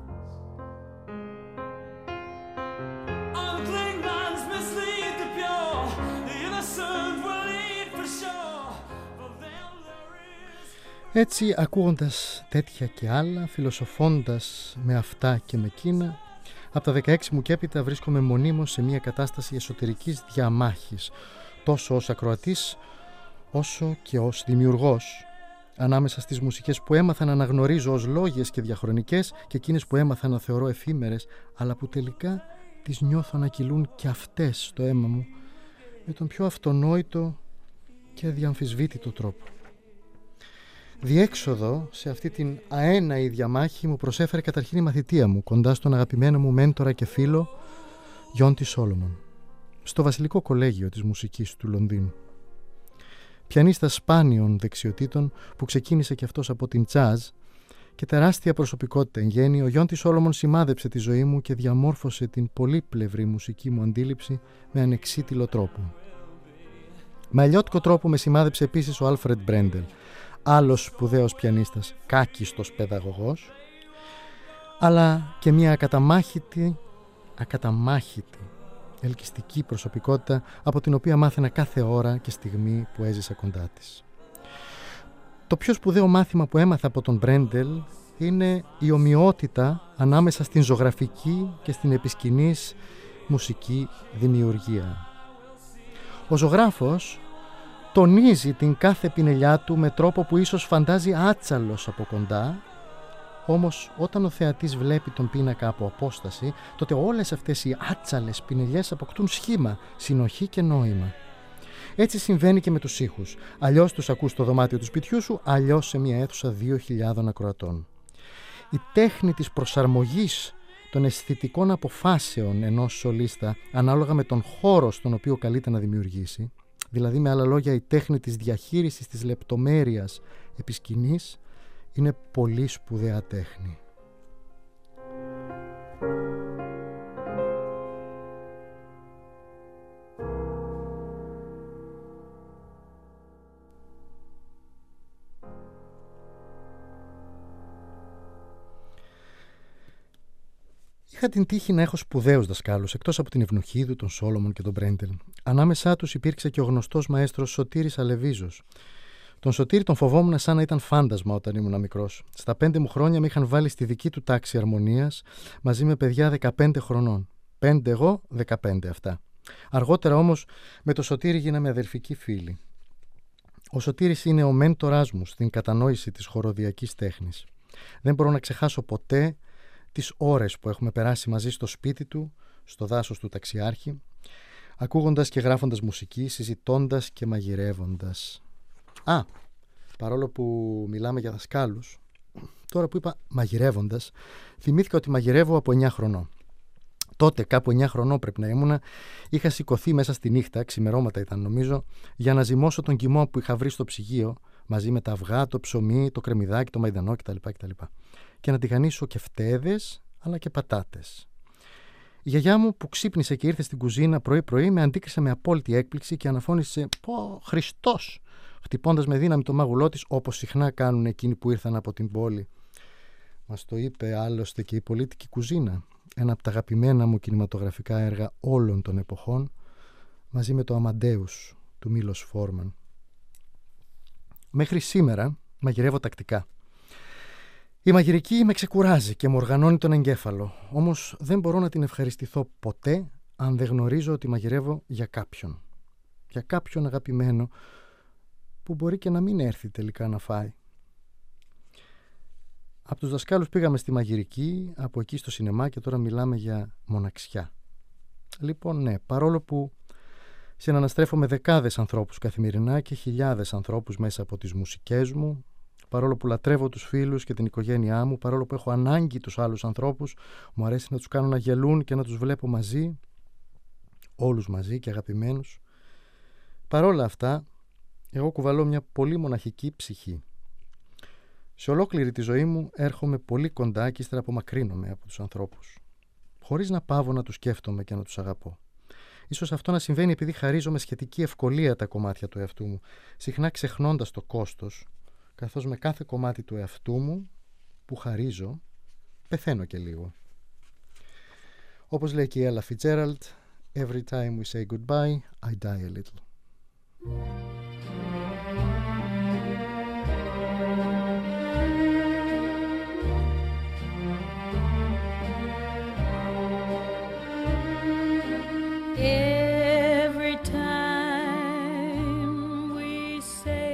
[SPEAKER 2] Έτσι, ακούγοντας τέτοια και άλλα, φιλοσοφώντας με αυτά και με εκείνα, από τα δεκαέξι μου και έπειτα βρίσκομαι μονίμως σε μια κατάσταση εσωτερικής διαμάχης, τόσο ως ακροατής όσο και ως δημιουργός, ανάμεσα στις μουσικές που έμαθα να αναγνωρίζω ως λόγιες και διαχρονικές και εκείνες που έμαθα να θεωρώ εφήμερες, αλλά που τελικά τις νιώθω να κυλούν και αυτές στο αίμα μου με τον πιο αυτονόητο και αδιαμφισβήτητο τρόπο. Διέξοδο σε αυτή την αέναη διαμάχη μου προσέφερε καταρχήν η μαθητεία μου κοντά στον αγαπημένο μου μέντορα και φίλο Γιόντι Σόλομον, στο Βασιλικό Κολέγιο της Μουσικής του Λονδίνου. Πιανίστας σπάνιων δεξιοτήτων που ξεκίνησε και αυτός από την τζαζ και τεράστια προσωπικότητα εν γέννη, ο Γιόντι Σόλομον σημάδεψε τη ζωή μου και διαμόρφωσε την πολύπλευρη μουσική μου αντίληψη με ανεξίτηλο τρόπο. Με αλλιώτικο τρόπο με σημάδεψε επίσης ο Άλφρεντ Μπρέντελ, άλλος σπουδαίος πιανίστας, κάκιστος παιδαγωγός, αλλά και μια ακαταμάχητη, ακαταμάχητη, ελκυστική προσωπικότητα από την οποία μάθαινα κάθε ώρα και στιγμή που έζησα κοντά της. Το πιο σπουδαίο μάθημα που έμαθα από τον Μπρέντελ είναι η ομοιότητα ανάμεσα στην ζωγραφική και στην επισκηνής μουσική δημιουργία. Ο ζωγράφος τονίζει την κάθε πινελιά του με τρόπο που ίσως φαντάζει άτσαλος από κοντά, όμως όταν ο θεατής βλέπει τον πίνακα από απόσταση, τότε όλες αυτές οι άτσαλες πινελιές αποκτούν σχήμα, συνοχή και νόημα. Έτσι συμβαίνει και με τους ήχους. Αλλιώς τους ακούς στο δωμάτιο του σπιτιού σου, αλλιώς σε μια αίθουσα δύο χιλιάδων ακροατών. Η τέχνη της προσαρμογής των αισθητικών αποφάσεων ενός σολίστα ανάλογα με τον χώρο στον οποίο καλείται να δημιουργήσει, δηλαδή με άλλα λόγια η τέχνη της διαχείρισης της λεπτομέρειας επί σκηνής, είναι πολύ σπουδαία τέχνη. Είχα την τύχη να έχω σπουδαίους δασκάλους, εκτός από την Ευνοχίδου, τον Σόλομον και τον Μπρέντελ. Ανάμεσά τους υπήρξε και ο γνωστός μαέστρος Σωτήρης Αλεβίζος. Τον Σωτήρη τον φοβόμουν σαν να ήταν φάντασμα όταν ήμουν μικρός. Στα πέντε μου χρόνια με είχαν βάλει στη δική του τάξη αρμονίας μαζί με παιδιά δεκαπέντε χρονών. Πέντε εγώ, δεκαπέντε αυτά. Αργότερα όμως με το Σωτήρη γίναμε αδερφικοί φίλοι. Ο Σωτήρης είναι ο μέντοράς μου στην κατανόηση της χοροδιακής τέχνης. Δεν μπορώ να ξεχάσω ποτέ τις ώρες που έχουμε περάσει μαζί στο σπίτι του, στο δάσος του ταξιάρχη, ακούγοντας και γράφοντας μουσική, συζητώντας και μαγειρεύοντας. Α, παρόλο που μιλάμε για δασκάλους, τώρα που είπα μαγειρεύοντας, θυμήθηκα ότι μαγειρεύω από εννιά χρονών. Τότε, κάπου εννιά χρονών πρέπει να ήμουνα, είχα σηκωθεί μέσα στη νύχτα, ξημερώματα ήταν νομίζω, για να ζυμώσω τον κιμμό που είχα βρει στο ψυγείο, μαζί με τα αυγά, το ψωμί, το κρεμμυδάκι, το μαϊντανό κτλ. κτλ. Και να τηγανίσω και φτέδες, αλλά και πατάτες. Η γιαγιά μου που ξύπνησε και ήρθε στην κουζίνα πρωί-πρωί με αντίκρισε με απόλυτη έκπληξη και αναφώνησε «Πω, Χριστός!», χτυπώντας με δύναμη το μάγουλό της, όπως συχνά κάνουν εκείνοι που ήρθαν από την πόλη. Μας το είπε άλλωστε και η πολίτικη κουζίνα, ένα από τα αγαπημένα μου κινηματογραφικά έργα όλων των εποχών, μαζί με το Αμαντέους του Μίλος Φόρμαν. Μέχρι σήμερα μαγειρεύω τακτικά. Η μαγειρική με ξεκουράζει και μου οργανώνει τον εγκέφαλο, όμως δεν μπορώ να την ευχαριστηθώ ποτέ αν δεν γνωρίζω ότι μαγειρεύω για κάποιον. Για κάποιον αγαπημένο που μπορεί και να μην έρθει τελικά να φάει. Από τους δασκάλους πήγαμε στη μαγειρική, από εκεί στο σινεμά και τώρα μιλάμε για μοναξιά. Λοιπόν, ναι, παρόλο που συναναστρέφω με δεκάδες ανθρώπους καθημερινά και χιλιάδες ανθρώπους μέσα από τις μουσικές μου, παρόλο που λατρεύω τους φίλους και την οικογένειά μου, παρόλο που έχω ανάγκη τους άλλους ανθρώπους, μου αρέσει να τους κάνω να γελούν και να τους βλέπω μαζί, όλους μαζί και αγαπημένους. Παρόλα αυτά, εγώ κουβαλώ μια πολύ μοναχική ψυχή. Σε ολόκληρη τη ζωή μου έρχομαι πολύ κοντά και ύστερα απομακρύνομαι από τους ανθρώπους, χωρίς να παύω να τους σκέφτομαι και να τους αγαπώ. Ίσως αυτό να συμβαίνει επειδή χαρίζω με σχετική ευκολία τα κομμάτια του εαυτού μου, συχνά ξεχνώντας το κόστος, καθώς με κάθε κομμάτι του εαυτού μου που χαρίζω, πεθαίνω και λίγο. Όπως λέει και η Ella Fitzgerald, «Every time we say goodbye, I die a little».
[SPEAKER 6] Every time we say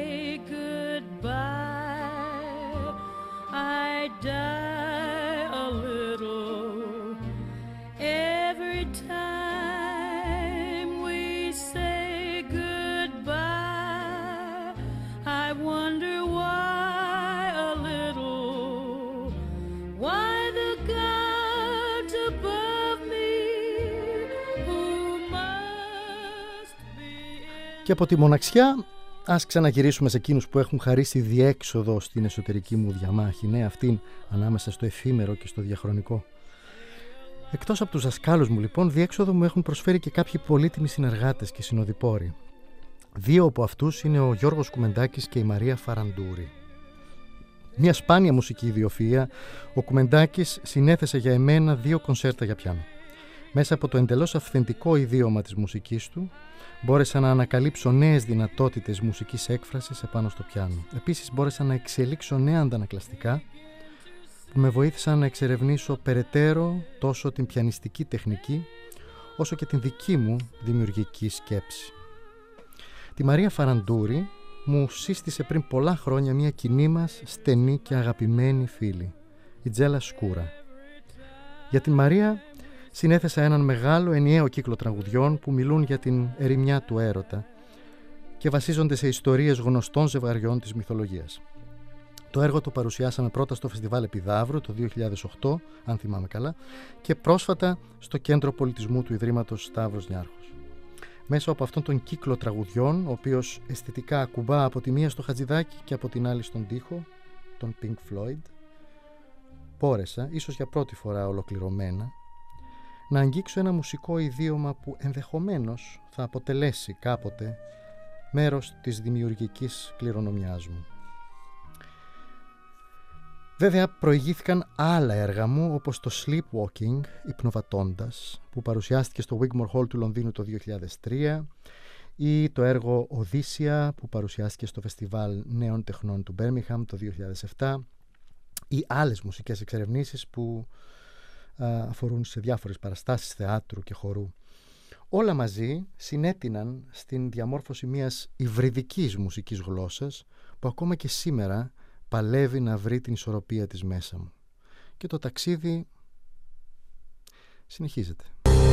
[SPEAKER 6] goodbye, I die a little. Every time we say goodbye, I wonder why a little, why the gods above me who must be in.
[SPEAKER 2] Και από τη μοναξιά ας ξαναγυρίσουμε σε εκείνους που έχουν χαρίσει διέξοδο στην εσωτερική μου διαμάχη, ναι, αυτήν ανάμεσα στο εφήμερο και στο διαχρονικό. Εκτός από τους δασκάλους μου λοιπόν, διέξοδο μου έχουν προσφέρει και κάποιοι πολύτιμοι συνεργάτες και συνοδοιπόροι. Δύο από αυτούς είναι ο Γιώργος Κουμεντάκης και η Μαρία Φαραντούρη. Μια σπάνια μουσική ιδιοφυΐα, ο Κουμεντάκης συνέθεσε για εμένα δύο κονσέρτα για πιάνο. Μέσα από το εντελώς αυθεντικό ιδίωμα της μουσικής του, μπόρεσα να ανακαλύψω νέες δυνατότητες μουσικής έκφρασης επάνω στο πιάνο. Επίσης μπόρεσα να εξελίξω νέα αντανακλαστικά που με βοήθησαν να εξερευνήσω περαιτέρω τόσο την πιανιστική τεχνική όσο και την δική μου δημιουργική σκέψη. Τη Μαρία Φαραντούρη μου σύστησε πριν πολλά χρόνια μια κοινή μας στενή και αγαπημένη φίλη, η Τζέλα Σκούρα. Για την Μαρία συνέθεσα έναν μεγάλο ενιαίο κύκλο τραγουδιών που μιλούν για την ερημιά του έρωτα και βασίζονται σε ιστορίες γνωστών ζευγαριών της μυθολογίας. Το έργο το παρουσιάσαμε πρώτα στο Φεστιβάλ Επιδαύρου το δύο χιλιάδες οκτώ, αν θυμάμαι καλά, και πρόσφατα στο Κέντρο Πολιτισμού του Ιδρύματος Σταύρος Νιάρχος. Μέσα από αυτόν τον κύκλο τραγουδιών, ο οποίος αισθητικά ακουμπά από τη μία στο Χατζηδάκι και από την άλλη στον τοίχο, τον Pink Floyd, μπόρεσα, ίσως για πρώτη φορά ολοκληρωμένα, να αγγίξω ένα μουσικό ιδίωμα που ενδεχομένως θα αποτελέσει κάποτε μέρος της δημιουργικής κληρονομιάς μου. Βέβαια προηγήθηκαν άλλα έργα μου, όπως το Sleepwalking, υπνοβατώντας, που παρουσιάστηκε στο Wigmore Hall του Λονδίνου το δύο χιλιάδες τρία, ή το έργο Οδύσσια που παρουσιάστηκε στο Φεστιβάλ Νέων Τεχνών του Μπέρμιγχαμ το δύο χιλιάδες επτά, ή άλλες μουσικές εξερευνήσεις που α, αφορούν σε διάφορες παραστάσεις θεάτρου και χορού. Όλα μαζί συνέτειναν στην διαμόρφωση μιας υβριδικής μουσικής γλώσσας που ακόμα και σήμερα παλεύει να βρει την ισορροπία της μέσα μου. Και το ταξίδι συνεχίζεται.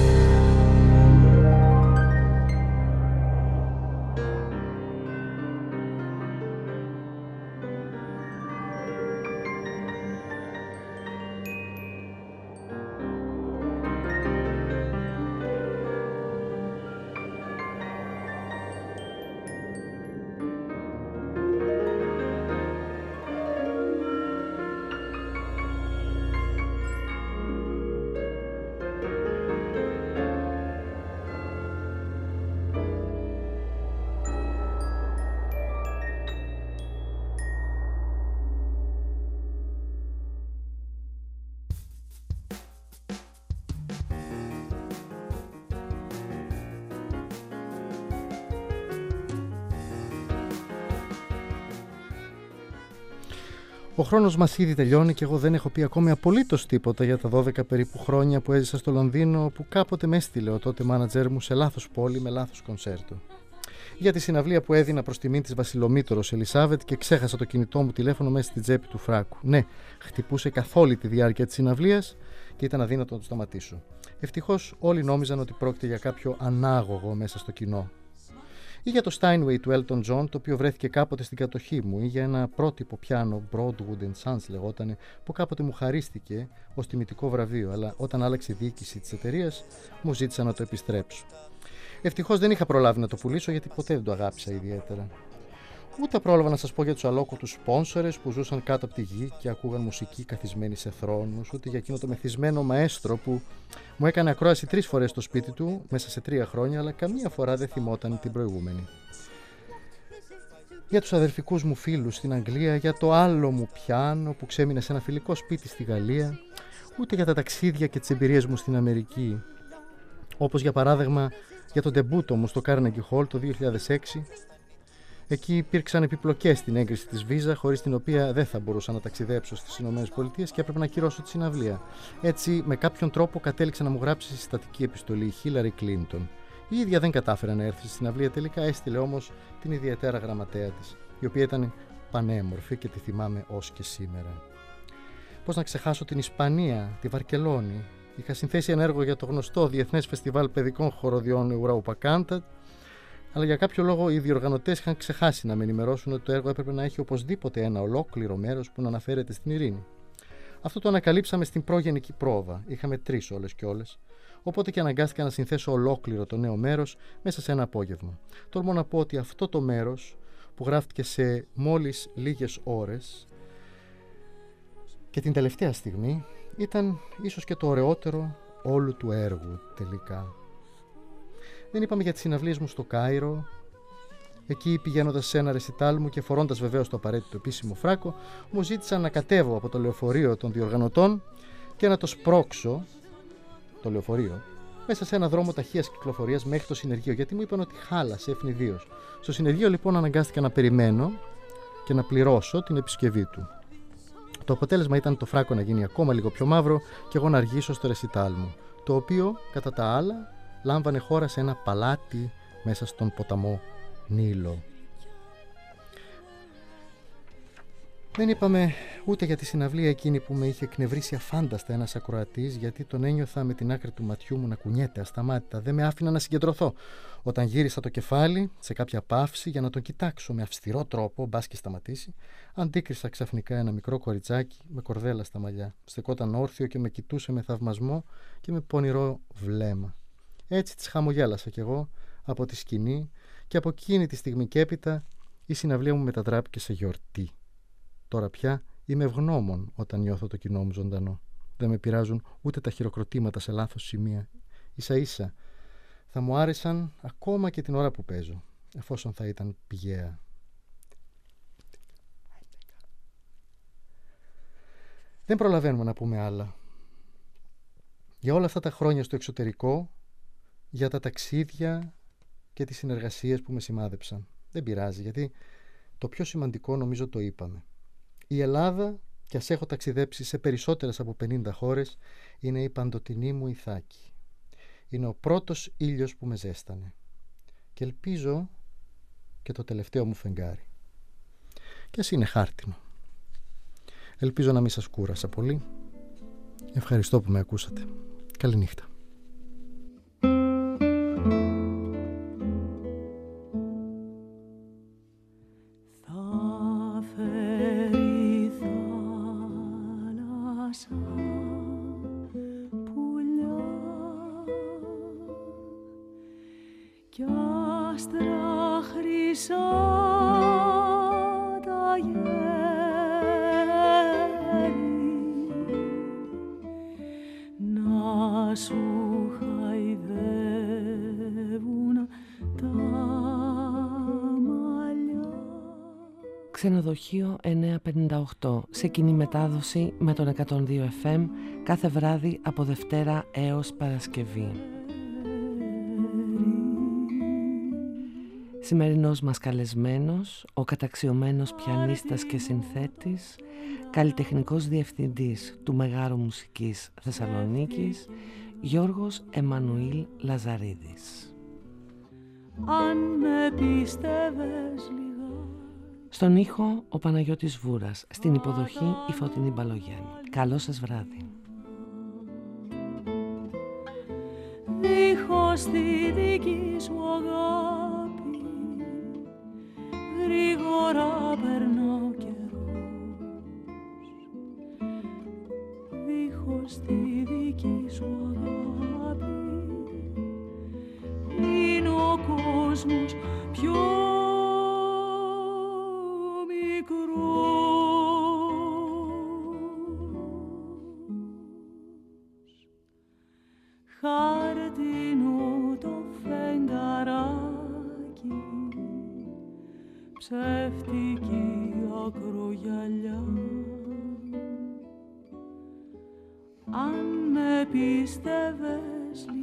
[SPEAKER 2] Ο χρόνος μας ήδη τελειώνει και εγώ δεν έχω πει ακόμη απολύτως τίποτα για τα δώδεκα περίπου χρόνια που έζησα στο Λονδίνο, που κάποτε με έστειλε ο τότε μάνατζερ μου σε λάθος πόλη με λάθος κονσέρτο. Για τη συναυλία που έδινα προς τιμήν της Βασιλομήτωρος Ελισάβετ και ξέχασα το κινητό μου τηλέφωνο μέσα στην τσέπη του φράκου. Ναι, χτυπούσε καθ' όλη τη διάρκεια της συναυλίας και ήταν αδύνατο να το σταματήσω. Ευτυχώς όλοι νόμιζαν ότι πρόκειται για κάποιο ανάγωγο μέσα στο κοινό. Ή για το Steinway του Elton John, το οποίο βρέθηκε κάποτε στην κατοχή μου, ή για ένα πρότυπο πιάνο, Broadwood and Sons λεγότανε, που κάποτε μου χαρίστηκε ως τιμητικό βραβείο, αλλά όταν άλλαξε η διοίκηση της εταιρείας, μου ζήτησαν να το επιστρέψω. Ευτυχώς δεν είχα προλάβει να το πουλήσω, γιατί ποτέ δεν το αγάπησα ιδιαίτερα. Ούτε πρόλαβα να σας πω για τους αλόκοτους σπόνσορες που ζούσαν κάτω από τη γη και ακούγαν μουσική καθισμένοι σε θρόνους, ούτε για εκείνο το μεθυσμένο μαέστρο που μου έκανε ακρόαση τρεις φορές στο σπίτι του μέσα σε τρία χρόνια, αλλά καμία φορά δεν θυμόταν την προηγούμενη. Για τους αδερφικούς μου φίλους στην Αγγλία, για το άλλο μου πιάνο που ξέμεινε σε ένα φιλικό σπίτι στη Γαλλία, ούτε για τα ταξίδια και τις εμπειρίες μου στην Αμερική, όπως για παράδειγμα για τον ντεμπούτο μου στο Carnegie Hall το δύο χιλιάδες έξι. Εκεί υπήρξαν επιπλοκές στην έγκριση της βίζα, χωρίς την οποία δεν θα μπορούσα να ταξιδέψω στις ΗΠΑ και έπρεπε να ακυρώσω τη συναυλία. Έτσι, με κάποιον τρόπο κατέληξε να μου γράψει συστατική επιστολή η Χίλαρη Κλίντον. Η ίδια δεν κατάφερε να έρθει στη συναυλία, τελικά έστειλε όμως την ιδιαίτερα γραμματέα της, η οποία ήταν πανέμορφη και τη θυμάμαι ως και σήμερα. Πώς να ξεχάσω την Ισπανία, τη Βαρκελόνη. Είχα συνθέσει ένα έργο για το γνωστό Διεθνές Φεστιβάλ Παιδικών Χοροδιών Europa Cantat, αλλά για κάποιο λόγο οι διοργανωτές είχαν ξεχάσει να με ενημερώσουν ότι το έργο έπρεπε να έχει οπωσδήποτε ένα ολόκληρο μέρος που να αναφέρεται στην ειρήνη. Αυτό το ανακαλύψαμε στην προγενική πρόβα. Είχαμε τρεις όλες και όλες. Οπότε και αναγκάστηκα να συνθέσω ολόκληρο το νέο μέρος μέσα σε ένα απόγευμα. Τολμώ να πω ότι αυτό το μέρος που γράφτηκε σε μόλις λίγες ώρες και την τελευταία στιγμή ήταν ίσως και το ωραιότερο όλου του έργου τελικά. Δεν είπαμε για τις συναυλίες μου στο Κάιρο. Εκεί πηγαίνοντας σε ένα ρεσιτάλ μου και φορώντας βεβαίως το απαραίτητο επίσημο φράκο, μου ζήτησαν να κατέβω από το λεωφορείο των διοργανωτών και να το σπρώξω, το λεωφορείο, μέσα σε ένα δρόμο ταχείας κυκλοφορίας μέχρι το συνεργείο, γιατί μου είπαν ότι χάλασε ευνηδίως. Στο συνεργείο λοιπόν αναγκάστηκα να περιμένω και να πληρώσω την επισκευή του. Το αποτέλεσμα ήταν το φράκο να γίνει ακόμα λίγο πιο μαύρο και εγώ να αργήσω στο ρεσιτάλ μου, το οποίο κατά τα άλλα λάμβανε χώρα σε ένα παλάτι μέσα στον ποταμό Νείλο. Δεν είπαμε ούτε για τη συναυλία εκείνη που με είχε εκνευρίσει αφάνταστα ένας ακροατής, γιατί τον ένιωθα με την άκρη του ματιού μου να κουνιέται ασταμάτητα. Δεν με άφηνα να συγκεντρωθώ. Όταν γύρισα το κεφάλι σε κάποια παύση για να τον κοιτάξω με αυστηρό τρόπο, μπας και σταματήσει, αντίκρισα ξαφνικά ένα μικρό κοριτσάκι με κορδέλα στα μαλλιά. Στεκόταν όρθιο και με κοιτούσε με θαυμασμό και με πονηρό βλέμμα. Έτσι της χαμογέλασα κι εγώ από τη σκηνή και από εκείνη τη στιγμή και έπειτα η συναυλία μου μετατράπηκε σε γιορτή. Τώρα πια είμαι ευγνώμων όταν νιώθω το κοινό μου ζωντανό. Δεν με πειράζουν ούτε τα χειροκροτήματα σε λάθος σημεία. Ίσα ίσα θα μου άρεσαν ακόμα και την ώρα που παίζω, εφόσον θα ήταν πηγαία. Δεν προλαβαίνουμε να πούμε άλλα. Για όλα αυτά τα χρόνια στο εξωτερικό, για τα ταξίδια και τις συνεργασίες που με σημάδεψαν. Δεν πειράζει, γιατί το πιο σημαντικό νομίζω το είπαμε. Η Ελλάδα, κι ας έχω ταξιδέψει σε περισσότερες από πενήντα χώρες, είναι η παντοτινή μου Ιθάκη. Είναι ο πρώτος ήλιος που με ζέστανε. Και ελπίζω και το τελευταίο μου φεγγάρι. Κι ας είναι χάρτινο. Ελπίζω να μην σας κούρασα πολύ. Ευχαριστώ που με ακούσατε. Καληνύχτα.
[SPEAKER 4] Θα φέρει θάλασσα πουλιά κι άστρα χρυσά τα γέρι να σου χαϊδεύουν τα μαλλιά.
[SPEAKER 1] Ξενοδοχείο εννιακόσια πενήντα οκτώ, σε κοινή μετάδοση με τον εκατόν δύο εφ εμ κάθε βράδυ από Δευτέρα έως Παρασκευή. Σημερινός μας καλεσμένος, ο καταξιωμένος πιανίστας και συνθέτης, καλλιτεχνικός διευθυντής του Μεγάρου Μουσικής Θεσσαλονίκης, Γιώργος Εμμανουήλ Λαζαρίδης.
[SPEAKER 4] Αν με πίστευες λίγα.
[SPEAKER 1] Στον ήχο ο Παναγιώτης Βούρας, στην υποδοχή η Φωτεινή Μπαλογιάννη. Καλό σας βράδυ.
[SPEAKER 4] Δίχως τη δική σου αγάπη γρήγορα περνά ο καιρός. Δίχως τη δική σου αγάπη είναι ο κόσμος πιο χάρτινο το φεγγαράκι, ψεύτικη ακρογιαλιά. Αν με πίστευες